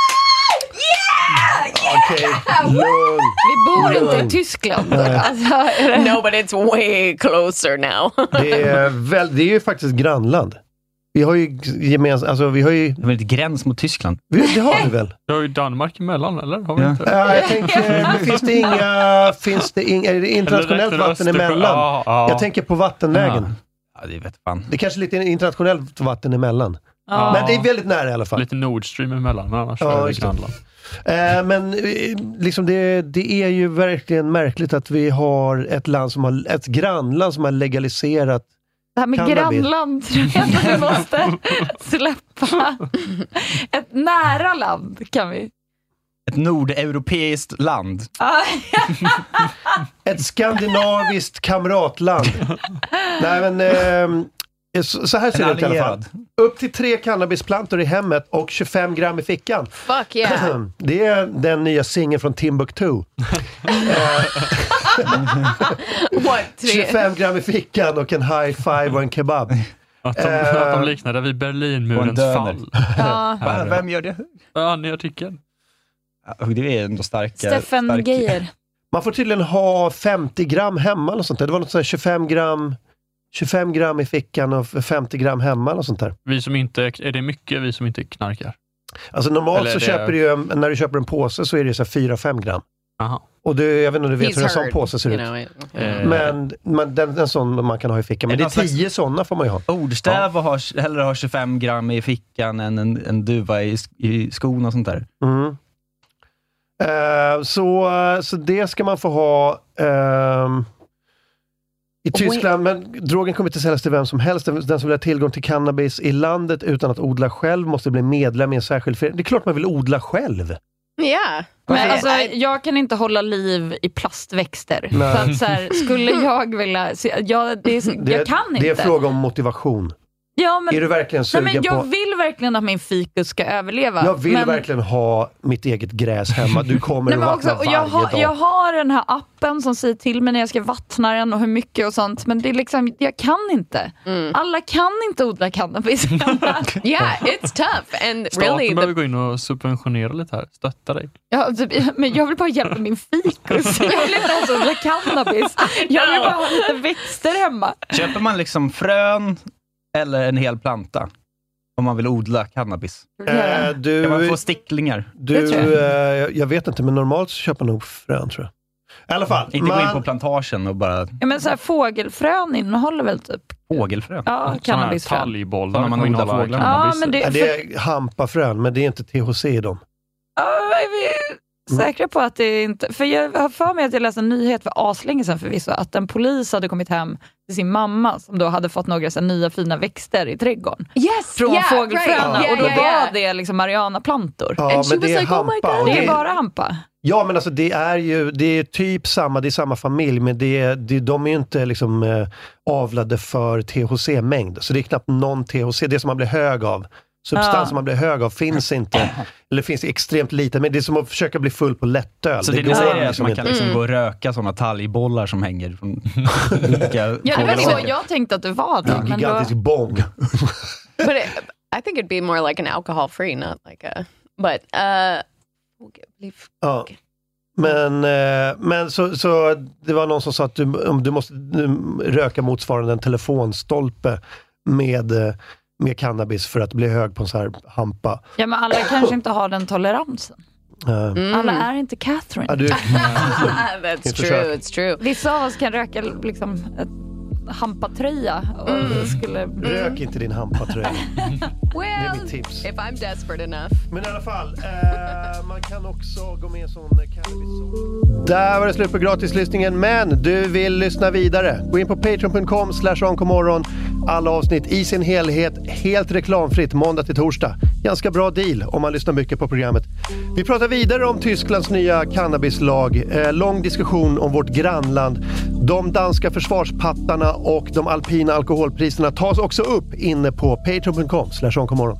Speaker 5: Yeah!
Speaker 1: Okej, okay. Lugn.
Speaker 4: Vi bor
Speaker 1: Lugn.
Speaker 4: inte i Tyskland. Alltså,
Speaker 5: no, but it's way closer now.
Speaker 1: det, är väl, det är ju faktiskt grannland. Vi har ju gemensamt, alltså vi har ju...
Speaker 2: Det är väl inte gräns mot Tyskland?
Speaker 1: Vi, det har vi väl?
Speaker 3: Vi har ju Danmark emellan, eller? Har vi
Speaker 1: ja.
Speaker 3: inte?
Speaker 1: Ja, jag tänker, finns det inga, finns det inga, är det internationellt vatten emellan? Ja, ja. Jag tänker på vattenvägen.
Speaker 2: Ja, ja det vet fan.
Speaker 1: Det är kanske lite internationellt vatten emellan.
Speaker 4: Ja.
Speaker 1: Men det är väldigt nära i alla fall.
Speaker 3: Lite Nord Stream emellan, men annars
Speaker 1: ja,
Speaker 3: är det grannland.
Speaker 1: Eh, men eh, liksom det, det är ju verkligen märkligt att vi har ett land som har, ett grannland som har legaliserat
Speaker 4: det här med
Speaker 1: cannabis.
Speaker 4: Grannland tror jag att vi måste släppa. Ett nära land kan vi.
Speaker 2: Ett nordeuropeiskt land.
Speaker 1: Ett skandinaviskt kamratland. Nej men eh, så, så här ser det ut i alla fall. Upp till tre cannabisplantor i hemmet och tjugofem gram i fickan.
Speaker 5: Fuck yeah.
Speaker 1: Det är den nya singeln från Timbuktu.
Speaker 5: What,
Speaker 1: tjugofem gram i fickan och en high five och en kebab.
Speaker 3: Att de, uh, att de liknade vid Berlinmurens fall.
Speaker 4: Ja.
Speaker 2: Ja. Vem gör det?
Speaker 3: Ja, ni artikeln.
Speaker 2: Ja, det är ändå starka.
Speaker 4: Steffen
Speaker 2: stark...
Speaker 4: Geijer.
Speaker 1: Man får tydligen ha femtio gram hemma eller sånt där. Det var något sånt där tjugofem gram tjugofem gram i fickan och femtio gram hemma eller sånt där.
Speaker 3: Vi som inte, är det mycket vi som inte knarkar?
Speaker 1: Alltså normalt
Speaker 3: Eller
Speaker 1: så
Speaker 3: det...
Speaker 1: köper du ju, när du köper en påse så är det så fyra fem gram.
Speaker 3: Aha.
Speaker 1: Och du, jag vet inte om du vet
Speaker 5: He's
Speaker 1: hur en sån
Speaker 5: heard,
Speaker 1: påse ser ut.
Speaker 5: you know, it-
Speaker 3: Eh,
Speaker 1: Men man, den, en sån man kan ha i fickan. Men
Speaker 2: Är
Speaker 1: det
Speaker 2: det
Speaker 1: är
Speaker 2: någon
Speaker 1: tio sådana får man ju ha.
Speaker 2: Ordstäv och ha, hellre ha tjugofem gram i fickan än en, en duva i, i skon och sånt där.
Speaker 1: Mm. Uh, så, så det ska man få ha uh, i Tyskland, men drogen kommer inte säljas till vem som helst. Den, den som vill ha tillgång till cannabis i landet utan att odla själv måste bli medlem i en särskild förening. Det är klart man vill odla själv.
Speaker 5: Yeah.
Speaker 4: Men alltså, jag kan inte hålla liv i plastväxter.
Speaker 1: Nej.
Speaker 4: Så att så här, skulle jag vilja... Så jag, det är,
Speaker 1: Det,
Speaker 4: jag kan inte.
Speaker 1: det är fråga om motivation.
Speaker 4: Ja, men,
Speaker 1: Är du verkligen
Speaker 4: nej,
Speaker 1: sugen
Speaker 4: men jag
Speaker 1: på...
Speaker 4: vill verkligen att min fikus ska överleva.
Speaker 1: Jag vill
Speaker 4: men,
Speaker 1: verkligen ha mitt eget gräs hemma. Du kommer
Speaker 4: nej,
Speaker 1: att
Speaker 4: men
Speaker 1: vattna
Speaker 4: också, och
Speaker 1: varje
Speaker 4: jag, har,
Speaker 1: dag.
Speaker 4: jag har den här appen som säger till mig när jag ska vattna den och hur mycket och sånt. Men det är liksom, jag kan inte.
Speaker 5: Mm.
Speaker 4: Alla kan inte odla cannabis.
Speaker 5: Yeah, it's tough. And
Speaker 3: Staten
Speaker 5: really,
Speaker 3: behöver gå in och subventionera lite här. Stötta dig.
Speaker 4: Ja, typ, men jag vill bara hjälpa min fikus. Jag vill inte ens odla cannabis. Jag vill bara ha lite växter hemma.
Speaker 2: Köper man liksom frön eller en hel planta om man vill odla cannabis?
Speaker 1: Eh, du,
Speaker 2: Kan man få sticklingar?
Speaker 1: Du, eh, jag vet inte, men normalt så köper man nog frön, tror jag. I alla fall.
Speaker 2: Inte
Speaker 1: man...
Speaker 2: gå in på plantagen och bara...
Speaker 4: Ja, men så här, fågelfrön innehåller väl typ...
Speaker 2: Fågelfrön?
Speaker 4: Ja, cannabisfrön.
Speaker 3: Talgbollar
Speaker 2: när man
Speaker 3: kommer
Speaker 2: odlar
Speaker 3: innehålla
Speaker 2: fåglar.
Speaker 3: cannabis.
Speaker 4: Ja, men det-
Speaker 1: Ja, det är hampafrön, men det är inte T H C i dem.
Speaker 4: Ja, är vi säkra på att det inte... För jag har för mig att jag läste en nyhet för aslänge sedan förvisso, att en polis hade kommit hem till sin mamma som då hade fått några så här, nya fina växter i trädgården.
Speaker 5: yes,
Speaker 4: Från
Speaker 5: yeah,
Speaker 4: fågelfröna.
Speaker 5: right.
Speaker 4: Och då
Speaker 5: Yeah,
Speaker 4: var
Speaker 5: yeah, yeah.
Speaker 4: det liksom marijuanaplantor.
Speaker 1: Ja,
Speaker 5: And she
Speaker 1: men det
Speaker 5: was
Speaker 1: är
Speaker 5: like, oh my
Speaker 1: hampa.
Speaker 5: God.
Speaker 1: och
Speaker 4: Det
Speaker 1: det
Speaker 4: är bara hampa.
Speaker 1: Ja, men alltså det är ju det är typ samma, det är samma familj, men det är, det, de är ju inte liksom eh, avlade för T H C-mängd. Så det är knappt någon T H C, det som man blir hög av. Substans
Speaker 4: Ja.
Speaker 1: som man blir hög av finns inte, eller finns extremt lite, men det är som att försöka bli full på lättöl.
Speaker 2: Så det, det
Speaker 1: går
Speaker 2: säger är att
Speaker 1: liksom
Speaker 2: man
Speaker 1: inte.
Speaker 2: kan liksom
Speaker 5: Mm.
Speaker 2: gå och röka sådana talgbollar som hänger från olika
Speaker 4: Ja, det var
Speaker 2: fågelholk.
Speaker 4: så jag tänkte att det var det.
Speaker 1: En
Speaker 4: Men
Speaker 1: gigantisk
Speaker 4: då,
Speaker 1: bong.
Speaker 5: But it, I think it'd be more like an alcohol free, not like a. But uh,
Speaker 1: Ja. Men, eh, men så, så det var någon som sa att du, om du måste mm, röka motsvarande en telefonstolpe med, eh, med cannabis för att bli hög på en sån här hampa.
Speaker 4: ja, men alla kanske inte har den toleransen.
Speaker 1: Eh,
Speaker 4: Alla är inte Catherine.
Speaker 1: ja, du,
Speaker 5: that's
Speaker 1: Inte
Speaker 5: true.
Speaker 1: försök.
Speaker 5: It's true.
Speaker 4: Vissa av oss kan röka liksom ett hampatröja och
Speaker 5: Mm.
Speaker 4: skulle...
Speaker 1: rök inte din hampatröja. Det är
Speaker 5: Well,
Speaker 1: mitt tips.
Speaker 5: if I'm desperate enough.
Speaker 1: Men i alla fall, eh, man kan också gå med i en sån cannabis. Där var det slut på gratislyssningen, men du vill lyssna vidare. Gå in på patreon punkt com slash onkomorron. Alla avsnitt i sin helhet, helt reklamfritt, måndag till torsdag. Ganska bra deal om man lyssnar mycket på programmet. Vi pratar vidare om Tysklands nya cannabislag. Eh, lång diskussion om vårt grannland. De danska försvarspattarna och de alpina alkoholpriserna tas också upp inne på patreon punkt com slash onkomorron.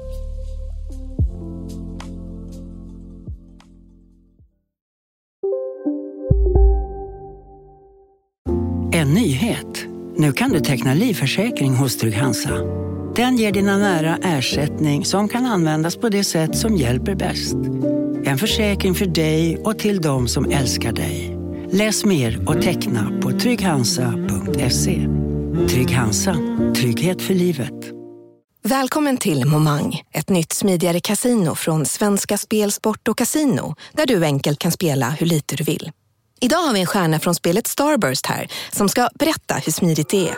Speaker 15: En nyhet. Nu kan du teckna livförsäkring hos Trygg-Hansa. Den ger dina nära ersättning som kan användas på det sätt som hjälper bäst. En försäkring för dig och till de som älskar dig. Läs mer och teckna på trygghansa punkt se. Trygg-Hansa. Trygghet för livet.
Speaker 16: Välkommen till Momang, ett nytt smidigare casino från Svenska Spel, Sport och Casino, där du enkelt kan spela hur lite du vill. Idag har vi en stjärna från spelet Starburst här som ska berätta hur smidigt det är.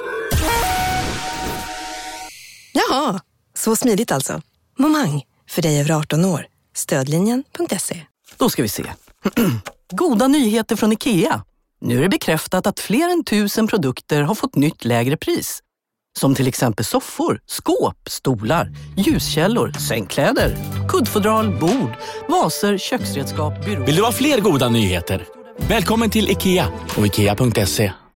Speaker 16: Jaha, så smidigt alltså. Momang, för dig över arton år. Stödlinjen punkt se.
Speaker 17: Då ska vi se. Goda nyheter från IKEA. Nu är det bekräftat att fler än tusen produkter har fått nytt lägre pris. Som till exempel soffor, skåp, stolar, ljuskällor, sängkläder, kuddfodral, bord, vaser, köksredskap, byråer.
Speaker 18: Vill du ha fler goda nyheter? Välkommen till IKEA och IKEA punkt se.